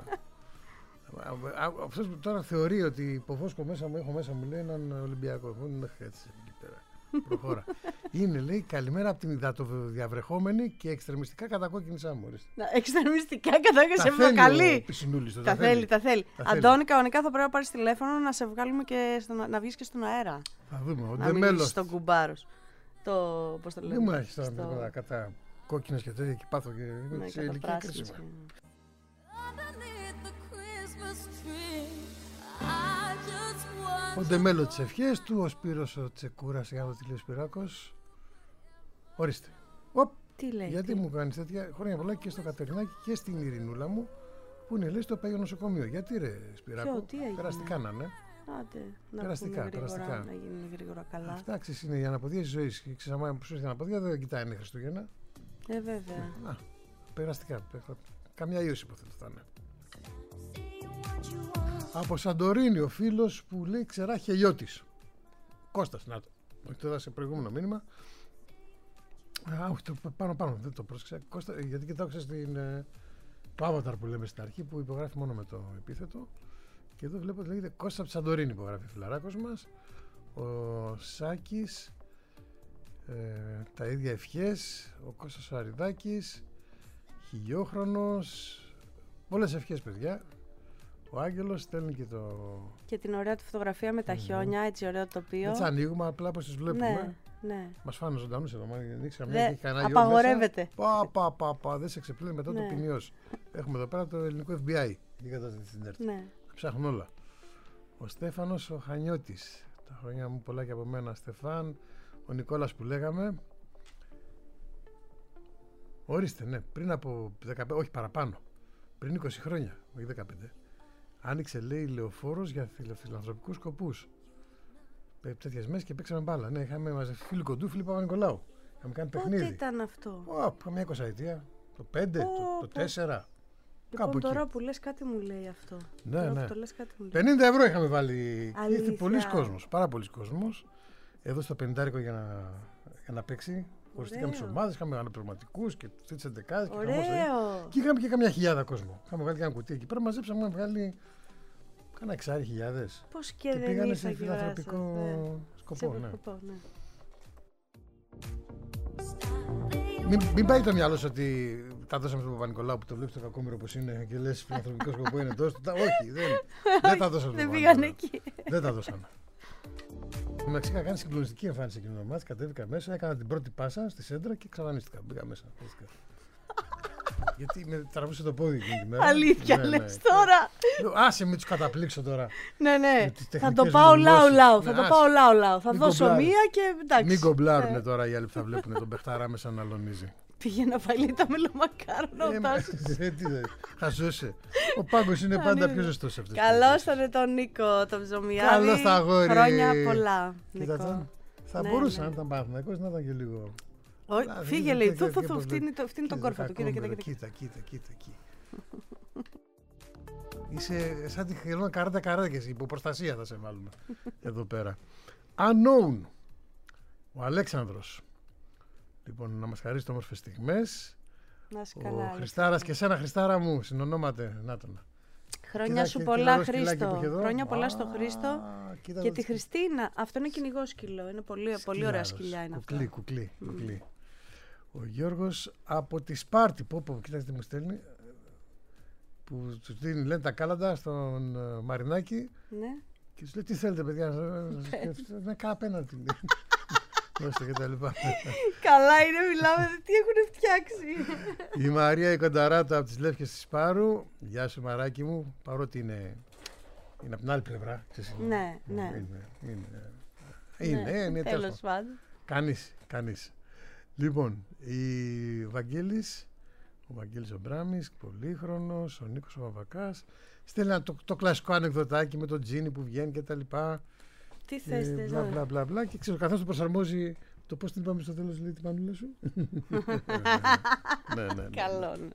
Αυτός τώρα θεωρεί ότι υποφόσκω μέσα μου, έχω μέσα μου λέει έναν Ολυμπιακό. Δεν είναι έτσι εκεί πέρα. Προχώρα. Είναι λέει καλημέρα από την υδατοδιαβρεχόμενη και εξτρεμιστικά κατακόκκινη Σάμμο. Εξτρεμιστικά κατακόκκινη σε καλή. Το τα θέλει, τα θέλει. Αντώνη, κανονικά θα πρέπει να πάρει τηλέφωνο να σε βγάλουμε και στο, να βγει και στον αέρα. Θα δούμε. Ο να μιλήσει στον κουμπάρο. Το πώς το λέμε. Δεν μου έχει τώρα στο... κατά κόκκινε και τέτοια και πάθω και ναι, σε ηλικία κρίσιμα. Ο Ντεμέλο τις ευχές του, ο Σπύρος ο Τσεκούρας, για να το τι λέει ο Σπυράκος. Ορίστε. Οπ, τι λέει, γιατί τι? μου κάνεις τέτοια χρόνια πολλά και στο Κατερινάκι και στην Ειρηνούλα μου που είναι λέει στο Παγιό Νοσοκομείο. Γιατί ρε Σπυράκο, Ποιο, τι έγινε? περαστικά να είναι. Άντε, να περαστικά, γρήγορα, περαστικά. Να γίνει γρήγορα καλά. Αυτά ξέρεις είναι η αναποδία της ζωής. Ξέρεις άμα σου έρθει η αναποδία δεν κοιτάει είναι Χριστούγεννα. Ε, βέβαια. Α, περαστικά. Καμιά ίωση υποθέτω θα είναι. Από Σαντορίνη ο φίλος που λέει ξερά Χελιώτης. Κώστας, να το. Όχι, το έδωσε προηγούμενο μήνυμα. Α, όχι, το πάνω πάνω, δεν το πρόσεξα. Κώστα, γιατί κοιτάξα στην. Το avatar που λέμε στην αρχή που υπογράφει μόνο με το επίθετο. Και εδώ βλέπω ότι λέγεται Κώστα από Σαντορίνη υπογράφει φιλαράκος μας. Ο Σάκης. Ε, τα ίδια ευχές. Ο Κώστας ο Αριδάκης. Χιλιόχρονος. Πολλές ευχές, παιδιά. Ο Άγγελος στέλνει και το... Και την ωραία του φωτογραφία με τα χιόνια, έτσι ωραίο τοπίο. Έτσι ανοίγουμε, απλά όπως τις βλέπουμε. Ναι, ναι. Μας φάνε ζωντανούς εδώ, δεν έχει καμία κανένα γιο. Απαγορεύεται. Πα, πα, πα, πα, δεν σε ξεπλύνει μετά ναι. το ποινιός. Έχουμε εδώ πέρα το ελληνικό εφ μπι άι. την κατάσταση στην ΕΡΤ. Ναι. Ψάχνουν όλα. Ο Στέφανος ο Χανιώτης. Τα χρόνια μου πολλά και από μένα, Στεφάν. Ο Νικόλας που λέγαμε. Ορίστε, ναι, πριν από δεκαπέντε, όχι παραπάνω. Πριν είκοσι χρόνια, όχι δεκαπέντε. Άνοιξε, λέει, λεωφόρος για φιλανθρωπικούς σκοπούς. Τέτοιες μέρες και παίξαμε μπάλα. Ναι, είχαμε μαζευτεί φίλοι κοντού, φίλοι Παπα-Νικολάου. Είχαμε κάνει παιχνίδι. Πότε ήταν αυτό? Ω, καμιά εικοσαετία. Το πέντε, oh, το, το τέσσερα. Λοιπόν, τώρα που λες κάτι μου λέει αυτό. Ναι, τώρα ναι. Που το λες κάτι μου λέει. πενήντα ευρώ είχαμε βάλει. Αλήθεια. Ήρθε πολλοί κόσμος, πάρα πολλοί κόσμος. Εδώ στο πενηντάρικο για να, για να παίξει. Χωριστήκαμε τις ομάδες, είχαμε αναπληρωματικούς και τις εντεκάδες. Ωραίο. Και είχαμε και καμιά χιλιάδα κόσμο. Είχαμε βγάλει και ένα κουτί εκεί πέρα, μαζέψαμε, είχαμε βγάλει κάνα εξάρι χιλιάδες. Πώς και, και δεν πήγανε ήρθα σε φιλανθρωπικό ναι. σκοπό. Ναι. σκοπό ναι. Μην, μην πάει το μυαλό σου ότι τα δώσαμε στον Παπα-Νικολάου που το βλέπεις το κακόμοιρο όπως είναι και λες φιλανθρωπικό σκοπό είναι τόσο. Όχι, δεν, δεν τα δώσαμε. Δεν πήγαν εκεί. Δεν τα δώσαμε. Εντάξει, είχα κάνει συγκλονιστική εμφάνιση εκείνο το μάτι. Κατέβηκα μέσα, έκανα την πρώτη πάσα στη σέντρα και εξαφανίστηκα. Μπήκα μέσα. Γιατί με τραβούσε το πόδι εκείνη τη μέρα. Αλήθεια, ναι, λες ναι. Τώρα. Άσε με τους καταπλήξω τώρα. Ναι, ναι. Θα το πάω λαού λαού. Θα το πάω λαού λαού. Θα δώσω μία και εντάξει. Μην κομπλάρουνε ναι. Τώρα οι άλλοι που θα βλέπουν τον παιχταρά μέσα να αλωνίζει. Πήγε να φαλεί τα μελομακάρονα. Θα ζούσε. Ο πάγκος είναι πάντα πιο ζεστός αυτός. Καλώς τον τον Νίκο, τον Ψωμιάδη. Καλώς τα αγόρι. Χρόνια πολλά. Θα μπορούσε αν ήταν Παναθηναϊκός να ήταν και λίγο. Φύγε λέει, φτύνει τον κόρφο του. Κοίτα, κοίτα, κοίτα, κοίτα, κοίτα. Είσαι σαν τη χελώνα καράτα καράτα και εσύ, υποπροστασία θα σε βάλουμε εδώ πέρα. Unknown. Ο Αλέξανδρος. Λοιπόν, να μας χαρίσει όμορφες στιγμές. Ο Χριστάρας και εσένα, Χριστάρα μου, συνονόμαται. Να τον. Χρόνια σου πολλά, Χρήστο. Χρόνια πολλά στο Χρήστο. Και τη Χριστίνα. Αυτό είναι κυνηγό σκυλό. Είναι πολύ, πολύ ωραία σκυλιά είναι κουκλί, αυτά. Κουκλί, κουκλί. Mm. Ο Γιώργος από τη Σπάρτη. Πω, πω, κοίταξε τι μου στέλνει. Που του δίνει, λένε τα κάλαντα στον uh, Μαρινάκη. Ναι. Και του λέει, τι θέλετε, παιδιά, να κάνω απέναντι. Και τα λοιπά. Καλά είναι, μιλάμε, τι έχουν φτιάξει. Η Μαρία η Κονταράτα από τις Λεύκες της Πάρου. Γεια σου Μαράκι μου, παρότι είναι, είναι από την άλλη πλευρά. Ναι, ναι. Είναι, είναι, είναι, ναι, είναι τέλος πάντων. Κανείς, κανείς. Λοιπόν, η Βαγγέλης, ο Βαγγέλης ο Μπράμης, πολύχρονος, ο Νίκος ο Βαβακάς. Στέλνει το, το κλασικό ανεκδοτάκι με τον Τζίνι που βγαίνει και τα λοιπά. Τι θες, ε, μπλα, μπλα, μπλα, μπλα, και ξέρω, καθώς το προσαρμόζει το πώς την είπαμε στο τέλος, λέει την μανούλα σου. ναι, ναι, ναι. Καλό, ναι.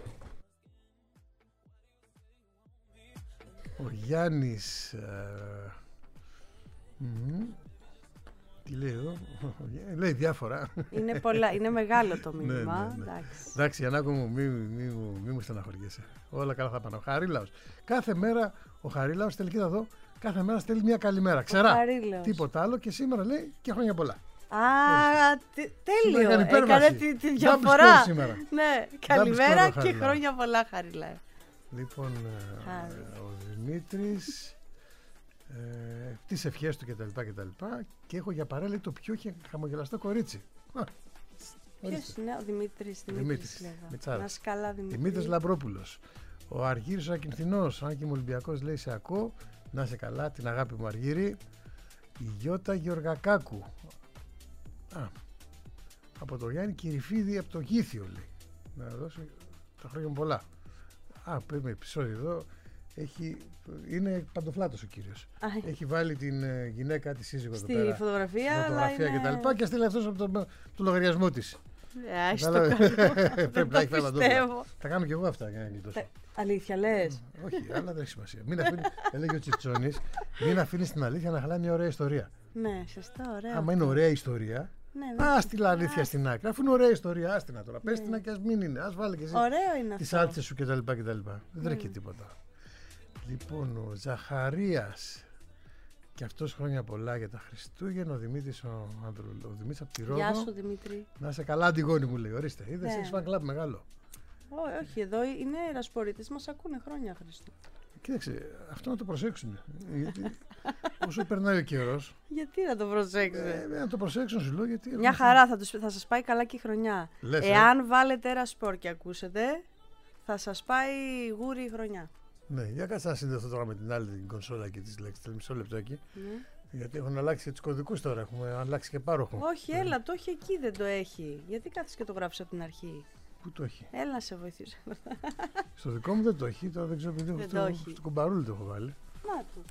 Ο Γιάννης ε, mm, τι λέει εδώ, λέει διάφορα. Είναι πολλά, είναι μεγάλο το μήνυμα. ναι, ναι, ναι. Εντάξει. Εντάξει, Γιαννάκο μου, μη, μη, μη, μη μου στεναχωριέσαι. Όλα καλά θα πάνε. Ο Χαρίλαος. Κάθε μέρα ο Χαρίλαος στέλνει, κοίτα εδώ, κάθε μέρα στέλνει μια καλημέρα. Ξερά. Τίποτα άλλο και σήμερα λέει και χρόνια πολλά. Α, τέλειο. Έκανε τη, τη διαφορά. Ναι, καλημέρα και χρόνια πολλά, Χαρίλαο. Λοιπόν, ο Δημήτρης, ε, τις ευχές του κτλ. Και, και έχω για παρέλαση το πιο χαμογελαστό κορίτσι. Ποιος είναι ο Δημήτρης? Δημήτρης Μητσάρας. Δημήτρης Λαμπρόπουλος. Ο Αργύρης ο Ακινθινός, αν και είμαι Ολυμπιακός, λέει σε ακούω. Να σε καλά, την αγάπη μου Αργύρη. Η Γιώτα Γεωργακάκου. Α, από το Γιάννη Κυριφίδη από το Γήθιο, λέει. Να δώσει τα χρόνια μου πολλά. Α, πρέπει με επεισόδιο εδώ. Έχει, είναι παντοφλάτος ο κύριος. Α, έχει βάλει την ε, γυναίκα τη σύζυγο στη εδώ πέρα. Φωτογραφία, στη φωτογραφία είναι... και τα λοιπά και στείλει αυτός από το, το λογαριασμό της. Ε, ας το κάνω. Δεν το πιστεύω. Θα κάνω κι εγώ αυτά για να γλιτώσω. Αλήθεια λες? Όχι, αλλά δεν έχει σημασία. Μην αφήνει, έλεγε ο Τσιτσόνης, μην αφήνεις την αλήθεια να χαλάει μια ωραία ιστορία. Ναι, σωστά, ωραία. Άμα είναι ωραία ιστορία, ναι, ας τη αλήθεια στην άκρη. Αφού είναι ωραία ιστορία, άστη να τώρα. Πες την και ας μην είναι. Ας βάλει και εσύ τις άλτσες σου κτλ. Δεν τρέχει τίποτα. Λοιπόν, ο Ζαχαρίας. Και αυτός χρόνια πολλά για τα Χριστούγεννα. Ο Δημήτρης ο Ανδρουλ, ο Δημήτρης από τη Ρόδο. Γεια σου Δημήτρη. Να είσαι καλά, Αντιγόνη μου λέει. Ορίστε, είδες, έχεις φαν κλαμπ μεγάλο. Ό, όχι, εδώ είναι ερασπορείτες, μας ακούνε χρόνια Χριστού. Κοίταξε, αυτό να το προσέξουν. Γιατί όσο περνάει ο καιρός. Γιατί να το προσέξουν? Ε, να το προσέξουν, σου λέω. Γιατί μια χαρά, θα, τους, θα σας πάει καλά και η χρονιά. Λες, Εάν ε? βάλετε ερασπορ και ακούσετε, θα σας πάει γούρι η χρονιά. Ναι, για κάτσε να συνδεθώ τώρα με την άλλη την κονσόλα και τις λέξεις. Μισό λεπτό εκεί. Ναι. Γιατί έχουν αλλάξει και τους κωδικούς τώρα. Έχουμε αλλάξει και πάροχο. Όχι, έλα, ναι. Το έχει εκεί, δεν το έχει. Γιατί κάθεσαι και το γράφεις από την αρχή? Πού το έχει? Έλα να σε βοηθήσω. Στο δικό μου δεν το έχει. Τώρα δεν ξέρω επειδή έχω στο, στο κουμπαρούλι το έχω βάλει. Να του.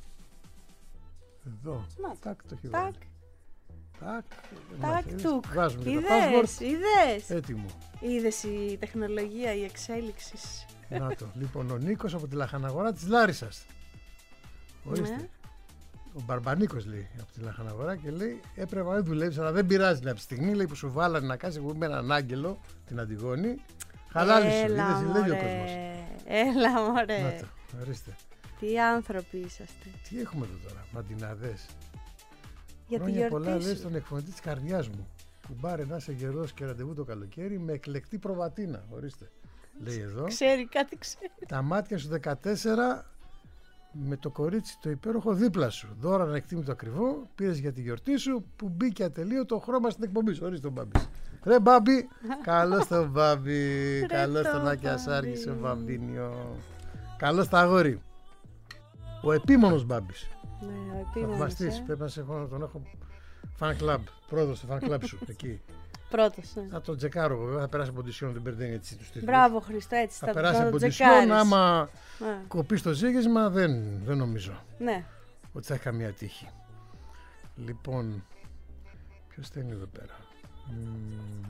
Εδώ. Να. Τάκ το έχει Τάκ. βάλει. Τάκ. Τάκ του. Βάζουμε και είδες, τα password. Είδες. Έτοιμο. Είδες η τεχνολογία, η εξέλιξη. Να το. Λοιπόν, ο Νίκος από τη Λαχαναγορά της Λάρισσας. Ορίστε. Ναι. Ο Μπαρμπανίκος λέει από τη Λαχαναγορά και λέει: έπρεπε να δεν δουλεύει, αλλά δεν πειράζει. Από τη στιγμή λέει, που σου βάλανε να κάνει εγώ με έναν άγγελο, την Αντιγόνη, χαλάλη σου. Είδες, λέει ο κόσμος. Έλα, μωρέ. Να το. Ορίστε. Τι άνθρωποι είσαστε. Τι έχουμε εδώ τώρα, μαντιναδές. Για τη γιορτή πολλά λέει στον εκφωνητή της καρδιάς μου. Κουμπάρε να είσαι γερός και ραντεβού το καλοκαίρι με εκλεκτή προβατίνα. Ορίστε. Λέει εδώ. Ξέρει, κάτι ξέρει. Τα μάτια σου δεκατέσσερα με το κορίτσι το υπέροχο δίπλα σου. Δώρα ανεκτήμητο ακριβό. Πήρες για τη γιορτή σου που μπήκε ατελείωτο χρώμα στην εκπομπή σου. Ορίστε τον Μπάμπη. Ρε Μπάμπη, καλώς τον Μπάμπη. Καλώς τον Άκη Ασάργη, ο Μπαμπίνιο. Καλώς τα αγόρι. Ο επίμονος Μπάμπης. Ναι, ο επίμονος. Θαυμαστής. Πρέπει να σε έχω, τον έχω fan club. Πρόεδρος του fan club σου εκεί. Πρώτος, ναι. Θα τον τσεκάρω εγώ, θα περάσει από ποντισιόν, δεν περνάει έτσι τους τίτλους. Μπράβο Χριστό, έτσι θα, θα, θα περάσει από τον ποντισιόν, άμα ναι. κοπεί το ζύγισμα δεν, δεν νομίζω ναι. ότι θα έχει καμία τύχη. Λοιπόν, ποιος στέλνει εδώ πέρα. Mm.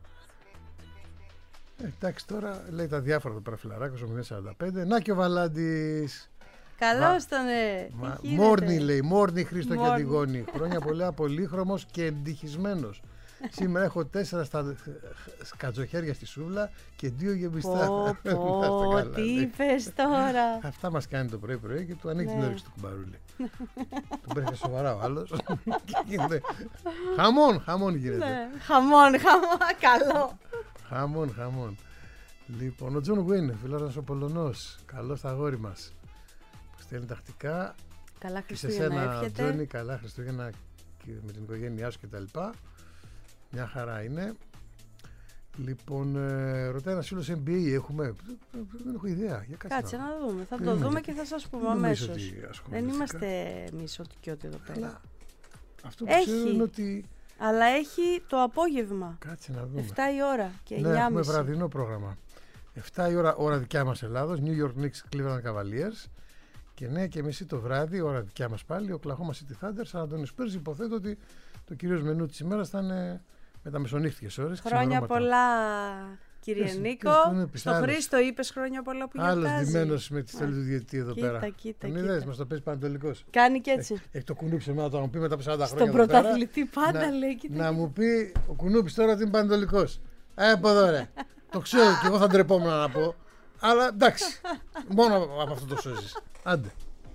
Ε, εντάξει τώρα, λέει τα διάφορα το παραφυλαράκος, ο μηδέν σαράντα πέντε. Να και ο Βαλάντης. Καλώς τον ε. Μόρνη λέει, μόρνη Χρήστο και Αντιγόνη. Χρόνια πολλά, πολύχρωμος και εντυχισμένος. Σήμερα έχω τέσσερα στα σκατζοχέρια στη σούβλα και δύο γεμιστά. Πω, πω, τι είπες τώρα. Αυτά μας κάνει το πρωί πρωί και του ανοίγει την όρεξη του κουμπαρούλι. Του παίρνει σοβαρά ο άλλος. Χαμόν, χαμόν γίνεται. Χαμόν, χαμόν, καλό. Χαμόν, χαμόν. Λοιπόν, ο Τζον Γουέιν, φιλάρας ο Πολωνός. Καλός τα αγόρι μας. Που στέλνει τακτικά. Καλά Χριστούγεννα εύχεται. Τζόνι, καλά Χριστούγεννα με την οικογένειά σου κτλ. Μια χαρά είναι. Λοιπόν, ε, ρωτάει ένας φίλος N B A έχουμε. Δεν έχω ιδέα. Για κάτσε, κάτσε να, να δούμε. Θα το δούμε και θα σας πούμε αμέσως. Δεν είμαστε εμείς ό,τι και ό,τι εδώ πέρα. Αλλά αυτό που έχει, ξέρω είναι ότι... αλλά έχει το απόγευμα. Κάτσε να δούμε. εφτά η ώρα και εννιά ναι, και έχουμε μισή. βραδινό πρόγραμμα. εφτά η ώρα, ώρα δικιά μας Ελλάδος. New York Knicks, Cleveland Cavaliers. Και εννιά και μισή το βράδυ, ώρα δικιά μας πάλι. Oklahoma City Thunder, San Antonio Spurs. Υποθέτω ότι το κυρίως μενού της ημέρας θα είναι με τα μεσονύχτιες ώρες. Χρόνια πολλά, κύριε Ες, Νίκο. Στο Χρήστο είπες χρόνια πολλά που γιορτάζει. Άλλος ντυμένος με τη στολή του διαιτητή εδώ κοίτα, πέρα. Κοίτα, τον είδες, μας το παίζει Πανατολικός. Κάνει και έτσι. Έχει το κουνούπι σε μένα, το να μου πει μετά από σαράντα χρόνια. Στον πρωταθλητή πάντα να, λέει. Κοίτα, να κοίτα. μου πει ο κουνούπις τώρα ότι είναι Πανατολικός. Ε, από εδώ ρε. Το ξέρω και εγώ θα ντρεπόμουν να πω. Αλλά εντάξει, μόνο από αυτό το σώζεις. Άντε.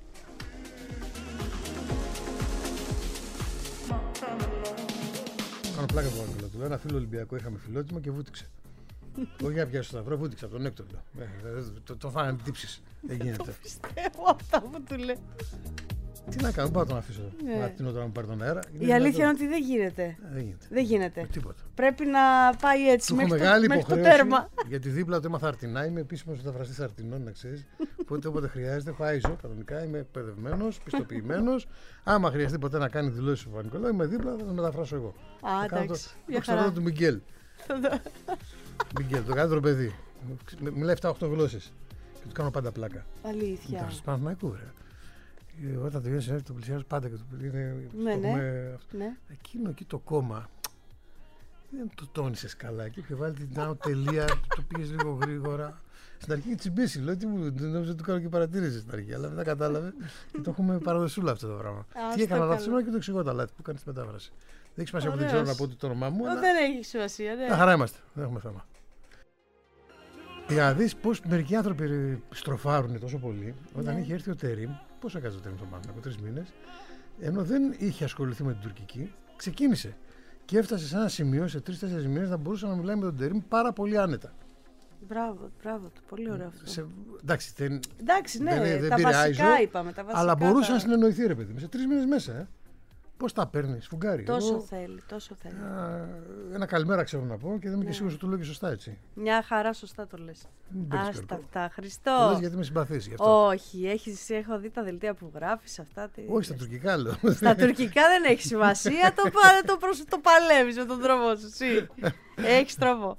Κάνω πλάκα από τον του λέω. Ένα φίλο Ολυμπιακό είχαμε φιλότιμο και βούτυξε. Όχι για πιάσω σταυρό, βούτυξε από τον έκτο. Το, το φάνε τύψεις. Δεν γίνεται. Το πιστεύω αυτά που του λέει. Τι να κάνω, πάω να τον αφήσω. Ναι. Να την ώρα μου πάρει τον αέρα. Η αλήθεια είναι ότι δεν γίνεται. Δεν γίνεται. Δεν γίνεται. Τίποτα. Πρέπει να πάει έτσι μέχρι, μεγάλη το, μέχρι το τέρμα. Γιατί δίπλα του έμαθα αρτινά, είμαι επίσημος μεταφραστής αρτινών, να ξέρεις. Οπότε όποτε χρειάζεται, έχω άιζο κανονικά, είμαι εκπαιδευμένος, πιστοποιημένος. Άμα χρειαστεί ποτέ να κάνει δηλώσεις ο Παπα-Νικολάου, είμαι δίπλα, θα το μεταφράσω εγώ. Α, εντάξει. Το ξέρω του Μιγγέλ. Μιγγέλ, το καλύτερο παιδί. Μιλάει επτά οχτώ γλώσσες. Και του κάνω πάντα πλάκα. Αλήθεια. Μεταφραστής Παναθηναϊκού, ρε. Όταν τελειώνει συνέντευξη, το πλησιάζω πάντα και το είναι. Ναι, ναι. Ναι. Εκείνο εκεί το κόμμα Δεν το τόνισες καλά και είχε βάλει την ναο τελεία, το πήγες λίγο γρήγορα. Στην αρχή είχε τσιμπήσει, λέω τι μου, νόμιζα ότι του κάνω και παρατήρηση στην αρχή, αλλά μετά κατάλαβε και το έχουμε παραδοσούλα αυτό το πράγμα. Τι έκανα λάθος σήμερα και το εξηγώ τα λάθη που κάνει τη μετάφραση. Δεν έχει σημασία που δεν ξέρω να πω το όνομά μου. Αλλά... Δεν έχει σημασία, ναι. Μια χαρά είμαστε, δεν έχουμε θέμα. Για να δεις πώς μερικοί άνθρωποι στροφάρουν τόσο πολύ, όταν ναι. είχε έρθει ο Τερίμ, πώς έκανε το Τερίμ στον Παναθηναϊκό, τρεις μήνες, ενώ δεν είχε ασχοληθεί με την τουρκική, ξεκίνησε και έφτασε σε ένα σημείο, σε τρεις-τέσσερις μήνες, να μπορούσε να μιλάει με τον Τερίμ πάρα πολύ άνετα. Μπράβο, μπράβο του, πολύ ωραίο αυτό. Σε, εντάξει, δεν, εντάξει, ναι, δεν, δεν τα πήρε βασικά άιζο, είπαμε. Τα βασικά αλλά μπορούσε τα... να συνεννοηθεί, ρε παιδί μου, σε τρεις μήνες μέσα. Ε. Πώς τα παίρνει, σφουγγάρι. Τόσο Εγώ, θέλει, τόσο θέλει. Α, ένα καλημέρα ξέρω να πω και δεν είμαι ναι. και σίγουρος ότι το λέω και σωστά έτσι. Μια χαρά σωστά το λες. Άστα αυτά, Χριστό. Το λες γιατί με συμπαθείς γι' αυτό. Όχι, έχεις, έχω δει τα δελτία που γράφεις αυτά. Τι... Όχι, στα τουρκικά λέω. Στα τουρκικά δεν έχει σημασία, το, το, το, το παλεύεις με τον τρόπο σου. Εσύ. Έχεις τρόπο.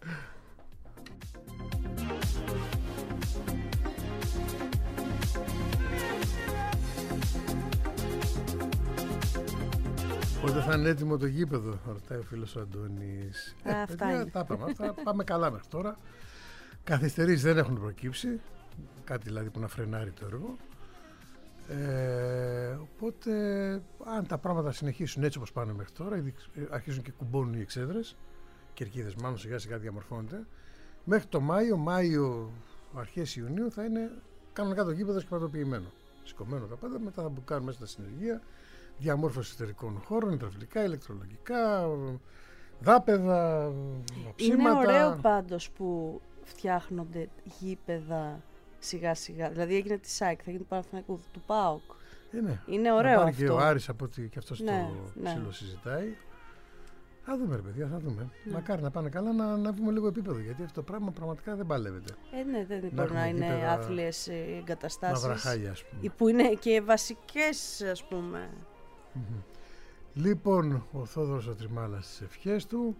Πότε θα είναι έτοιμο το γήπεδο, ρωτάει ο φίλος ο Αντώνης. Ε, αυτά είναι. Τα πάμε, θα πάμε καλά μέχρι τώρα. Καθυστερήσεις δεν έχουν προκύψει, κάτι δηλαδή που να φρενάρει το έργο. Ε, οπότε, αν τα πράγματα συνεχίσουν έτσι όπως πάνε μέχρι τώρα, αρχίζουν και κουμπώνουν οι εξέδρες, κερκίδες μάλλον σιγά σιγά διαμορφώνονται. Μέχρι το Μάιο, Μάιο, αρχές Ιουνίου θα είναι κανονικά το γήπεδο σχηματοποιημένο. Σηκωμένο τα πάντα, μετά θα μπουκάνουν μέσα τα συνεργεία. Διαμόρφωση εσωτερικών χώρων, υδραυλικά, ηλεκτρολογικά, δάπεδα, ψήματα. Είναι ωραίο πάντως που φτιάχνονται γήπεδα σιγά σιγά. Δηλαδή έγινε τη ΣΑΕΚ, θα γίνει του Παναθηναϊκού, του ΠΑΟΚ. Είναι, είναι ωραίο αυτό. αυτό. Και ο Άρης από ότι και αυτός ναι, το ναι. ψήλο συζητάει. Θα δούμε ρε παιδιά, θα δούμε. Ναι. Μακάρι να πάνε καλά να, να βγούμε λίγο επίπεδο, γιατί αυτό το πράγμα πραγματικά δεν παλεύεται. Ε, ναι, δεν μπορεί να, να είναι άθλιες εγκαταστάσεις. Μαυραχάλια, ας πούμε. Που είναι και βασικές, ας πούμε. Mm-hmm. Λοιπόν, ο Θόδωρος ο Τριμάλας στις ευχές του.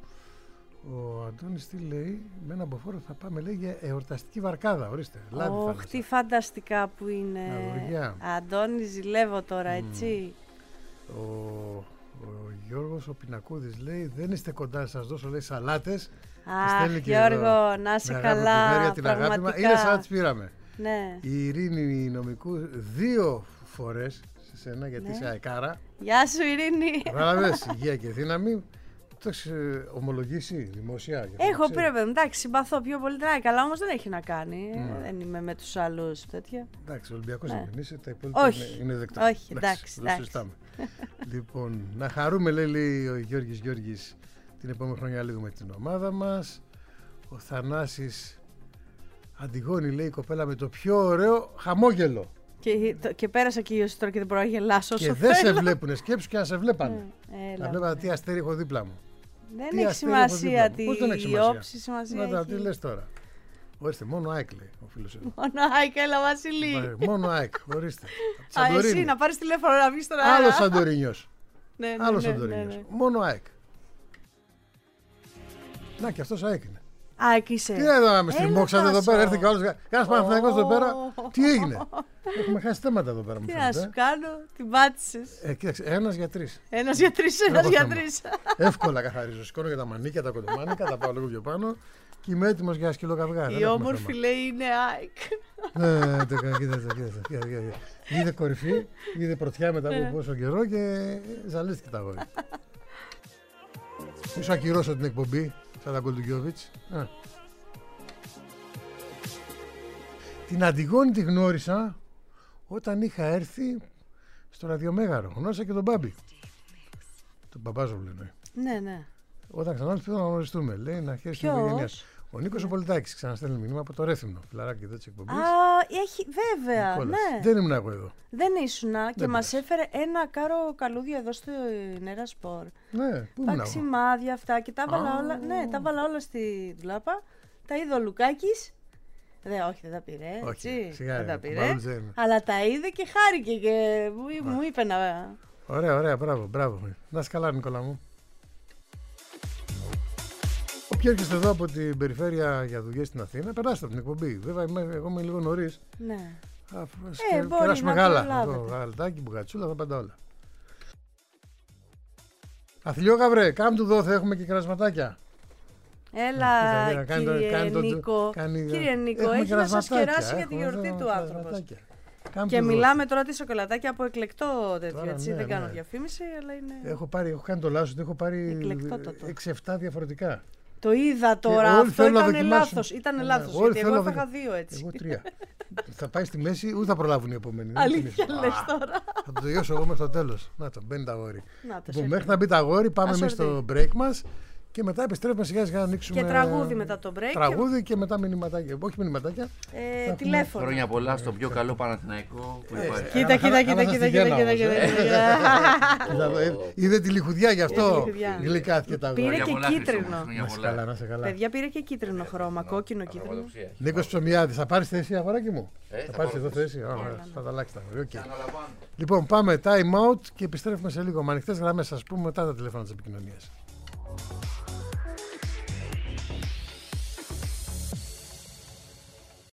Ο Αντώνης τι λέει, με ένα μποφόρο θα πάμε λέει για εορταστική βαρκάδα, ορίστε. Ωχ, τι φανταστικά που είναι. Λαβουργιά. Αντώνη, ζηλεύω τώρα, έτσι. Mm. Ο, ο Γιώργος ο Πινακούδης λέει, δεν είστε κοντά να σας δώσω λέει σαλάτες. Αχ, Γιώργο, να είσαι καλά, την αγάπη μας. Είναι σαλάτες πήραμε. Ναι. Η Ειρήνη νομικού δύο φορές σε σένα, γιατί ναι. είσαι αεκάρα. Γεια σου Ειρήνη. Βράβες, υγεία και δύναμη. Το έχεις ομολογήσει δημοσία? Έχω πει ρε παιδί, εντάξει, συμπαθώ πιο πολύ την ΑΕΚ, αλλά όμως δεν έχει να κάνει. Mm. Δεν είμαι με τους άλλους τέτοια. Εντάξει, ο Ολυμπιακός ναι. δεν είσαι, τα υπόλοιπα είναι, είναι δεκτά. Όχι, εντάξει. εντάξει, εντάξει. Λοιπόν, να χαρούμε, λέει, λέει ο Γιώργης Γιώργης, την επόμενη χρονιά λίγο με την ομάδα μας. Ο Θανάσης Αντιγόνη, λέει η κοπέλα με το πιο ωραίο χαμόγελο. Και, το, και πέρασα και io τώρα και δεν μπορώ να γελάσω όσο και θέλω. δεν σε βλέπουνε, σκέψου και να σε βλέπανε. Ε, να βλέπανε τι αστέρι έχω δίπλα μου. Δεν τι έχει σημασία τι η όψη σημασία Μετά, έχει. τι λες τώρα. Ορίστε, μόνο ΑΕΚ λέει ο φίλος εδώ. Μόνο ΑΕΚ, έλα Βασίλη. Μόνο ΑΕΚ, ορίστε. Α, εσύ να πάρεις τηλέφωνο να βγεις στον αέρα. Άλλος Σαντορίνιος. ναι, ναι, Άλλος ναι, Σαντορίνιος. Ναι, ναι. Μόνο ΑΕΚ. Να και αυτός ΑΕΚ είναι. ΑΕΚ είσαι. Τι εδώ να με στριμώξατε εδώ πέρα, έρθει και άλλος. Κάνας Παναθηναϊκός εδώ πέρα. Τι έγινε. Έχουμε χάσει θέματα εδώ πέρα. Τι να σου κάνω, την πάτησες. Ε, κοίταξε, ένας για τρεις. Ένας για τρεις, ένας για τρεις. Εύκολα καθαρίζω. Σηκώνω για τα μανίκια, τα κοντομάνικα, τα πάω λίγο πιο πάνω και είμαι έτοιμος για σκυλοκαυγά. Η όμορφη λέει είναι ΑΕΚ. Ναι, το κάνω, κοίταξε, κοίταξε. Είδε κορυφή, είδε πρωτιά μετά από πόσο καιρό και ζαλίστηκε τα αγόρια. Μη σου ακυρώσω την εκπομπή, σαν τα γκολ του Γιώβιτς. Την Αντιγόνη τη γνώρισα όταν είχα έρθει στο ραδιομέγαρο. Γνώρισα και τον Μπάμπη. Τον Μπαμπάζοβλου εννοεί. Ναι, ναι. Όταν ξανά πρέπει να γνωριστούμε, λέει να χαίρεσαι την οικογένειά. Ο Νίκος ο Πολιτάκης ξαναστέλνει μήνυμα από το Ρέθυμνο. Φιλαράκι εδώ τη εκπομπή. Α, έχει, βέβαια. Ναι. Δεν ήμουν εγώ εδώ. Δεν ήσουνα και μας έφερε ένα κάρο καλούδια εδώ στο Νέρα Σπορ. Ναι, πού ήμουν. Τα ξημάδια αυτά και τα βάλα όλα. Ναι, τα βάλα όλα στη ντουλάπα. Τα είδε ο Λουκάκης. Δε, όχι, δεν τα πήρε. Όχι, έτσι. σιγά, δεν τα πήρε. Μπαλουτζένε. Αλλά τα είδε και χάρηκε και μου, μου είπε να. Ωραία, ωραία, μπράβο, μπράβο. Να είσαι καλά, Νικόλα μου. Όποιοι έρχεστε εδώ από την περιφέρεια για δουλειές στην Αθήνα, περάστε από την εκπομπή. Βέβαια, είμαι, εγώ είμαι λίγο νωρίς. Ναι. Α, ε, και, περάσουμε να γάλα. Γαλατάκι, μπουγατσούλα, θα πάντα όλα. Αθλιό Γαβρέ, κάμ του εδώ θα έχουμε και κρασματάκια. Έλα, Κάνει το- κύριε κάνει το- Νίκο. κάνει- Κύριε Νίκο, Έχουμε έχει να σας κρασματάκια, κεράσει για τη έχουμε γιορτή εδώ του άνθρωπος. κρασματάκια. Κάνε Και το μιλάμε τώρα τη σοκολατάκια από εκλεκτό τέτοιο, Τώρα, έτσι. ναι, Δεν κάνω ναι. διαφήμιση, αλλά είναι. Έχω, πάρει, έχω κάνει το λάθος ότι έχω πάρει Εκλεκτότατο. έξι εφτά διαφορετικά. Το είδα τώρα. όλοι Αυτό θέλουν να ήταν δοκιμάσουν. λάθος. Ήταν Ναι, λάθος. όλοι Γιατί εγώ θέλουν να έφαγα δοκι- δύο έτσι. Εγώ τρία. Θα πάει στη μέση, ούτε θα προλάβουν οι επόμενοι. Δεν Αλήθεια θυμίζω. λες τώρα. Θα το τελειώσω εγώ μέχρι το τέλος. Να το, μπαίνει τα αγόρι. Να το, Λοιπόν, σε μέχρι να μπει τα αγόρι, πάμε Ας εμείς στο break μας και μετά επιστρέφουμε σιγά σιγά να ανοίξουμε. Και τραγούδι μετά το break. Τραγούδι και μετά μηνυματάκια. Όχι μηνυματάκια. Ε, θα τηλέφωνο. έχουμε- Χρόνια πολλά στο πιο καλό Παναθηναϊκό που Ε, υπάρχει. Κοίτα, κοίτα, κοίτα, Ανάσα κοίτα, στη κοίτα, γέννα κοίτα, όμως, κοίτα, ε. κοίτα. Κοίτα εδώ, ε, είδε τη λιχουδιά γι' Είδε τη αυτό. λιχουδιά. Γλυκάθηκε τα Πήρε αγόρια. και πολλά, κίτρινο. Χρήστο μου, χρόνια Να είσαι πολλά. καλά, να είσαι καλά. Παιδιά, πήρε και κίτρινο χρώμα, κόκκινο κίτρινο. Νίκος Ψωμιάδης, θα πάρεις θέση αγοράκι μου. Ε, θα θα πάρεις πάρω εδώ θέση. θέση. Ωραία, ναι. θα τα αλλάξει τα αγόρια. Οκ. Αναλαμβάνω. Λοιπόν, πάμε time out και επιστρέφουμε σε λίγο. Με ανοιχτές γραμμές, σας πούμε μετά τα τηλέφωνα της επικοινωνίας.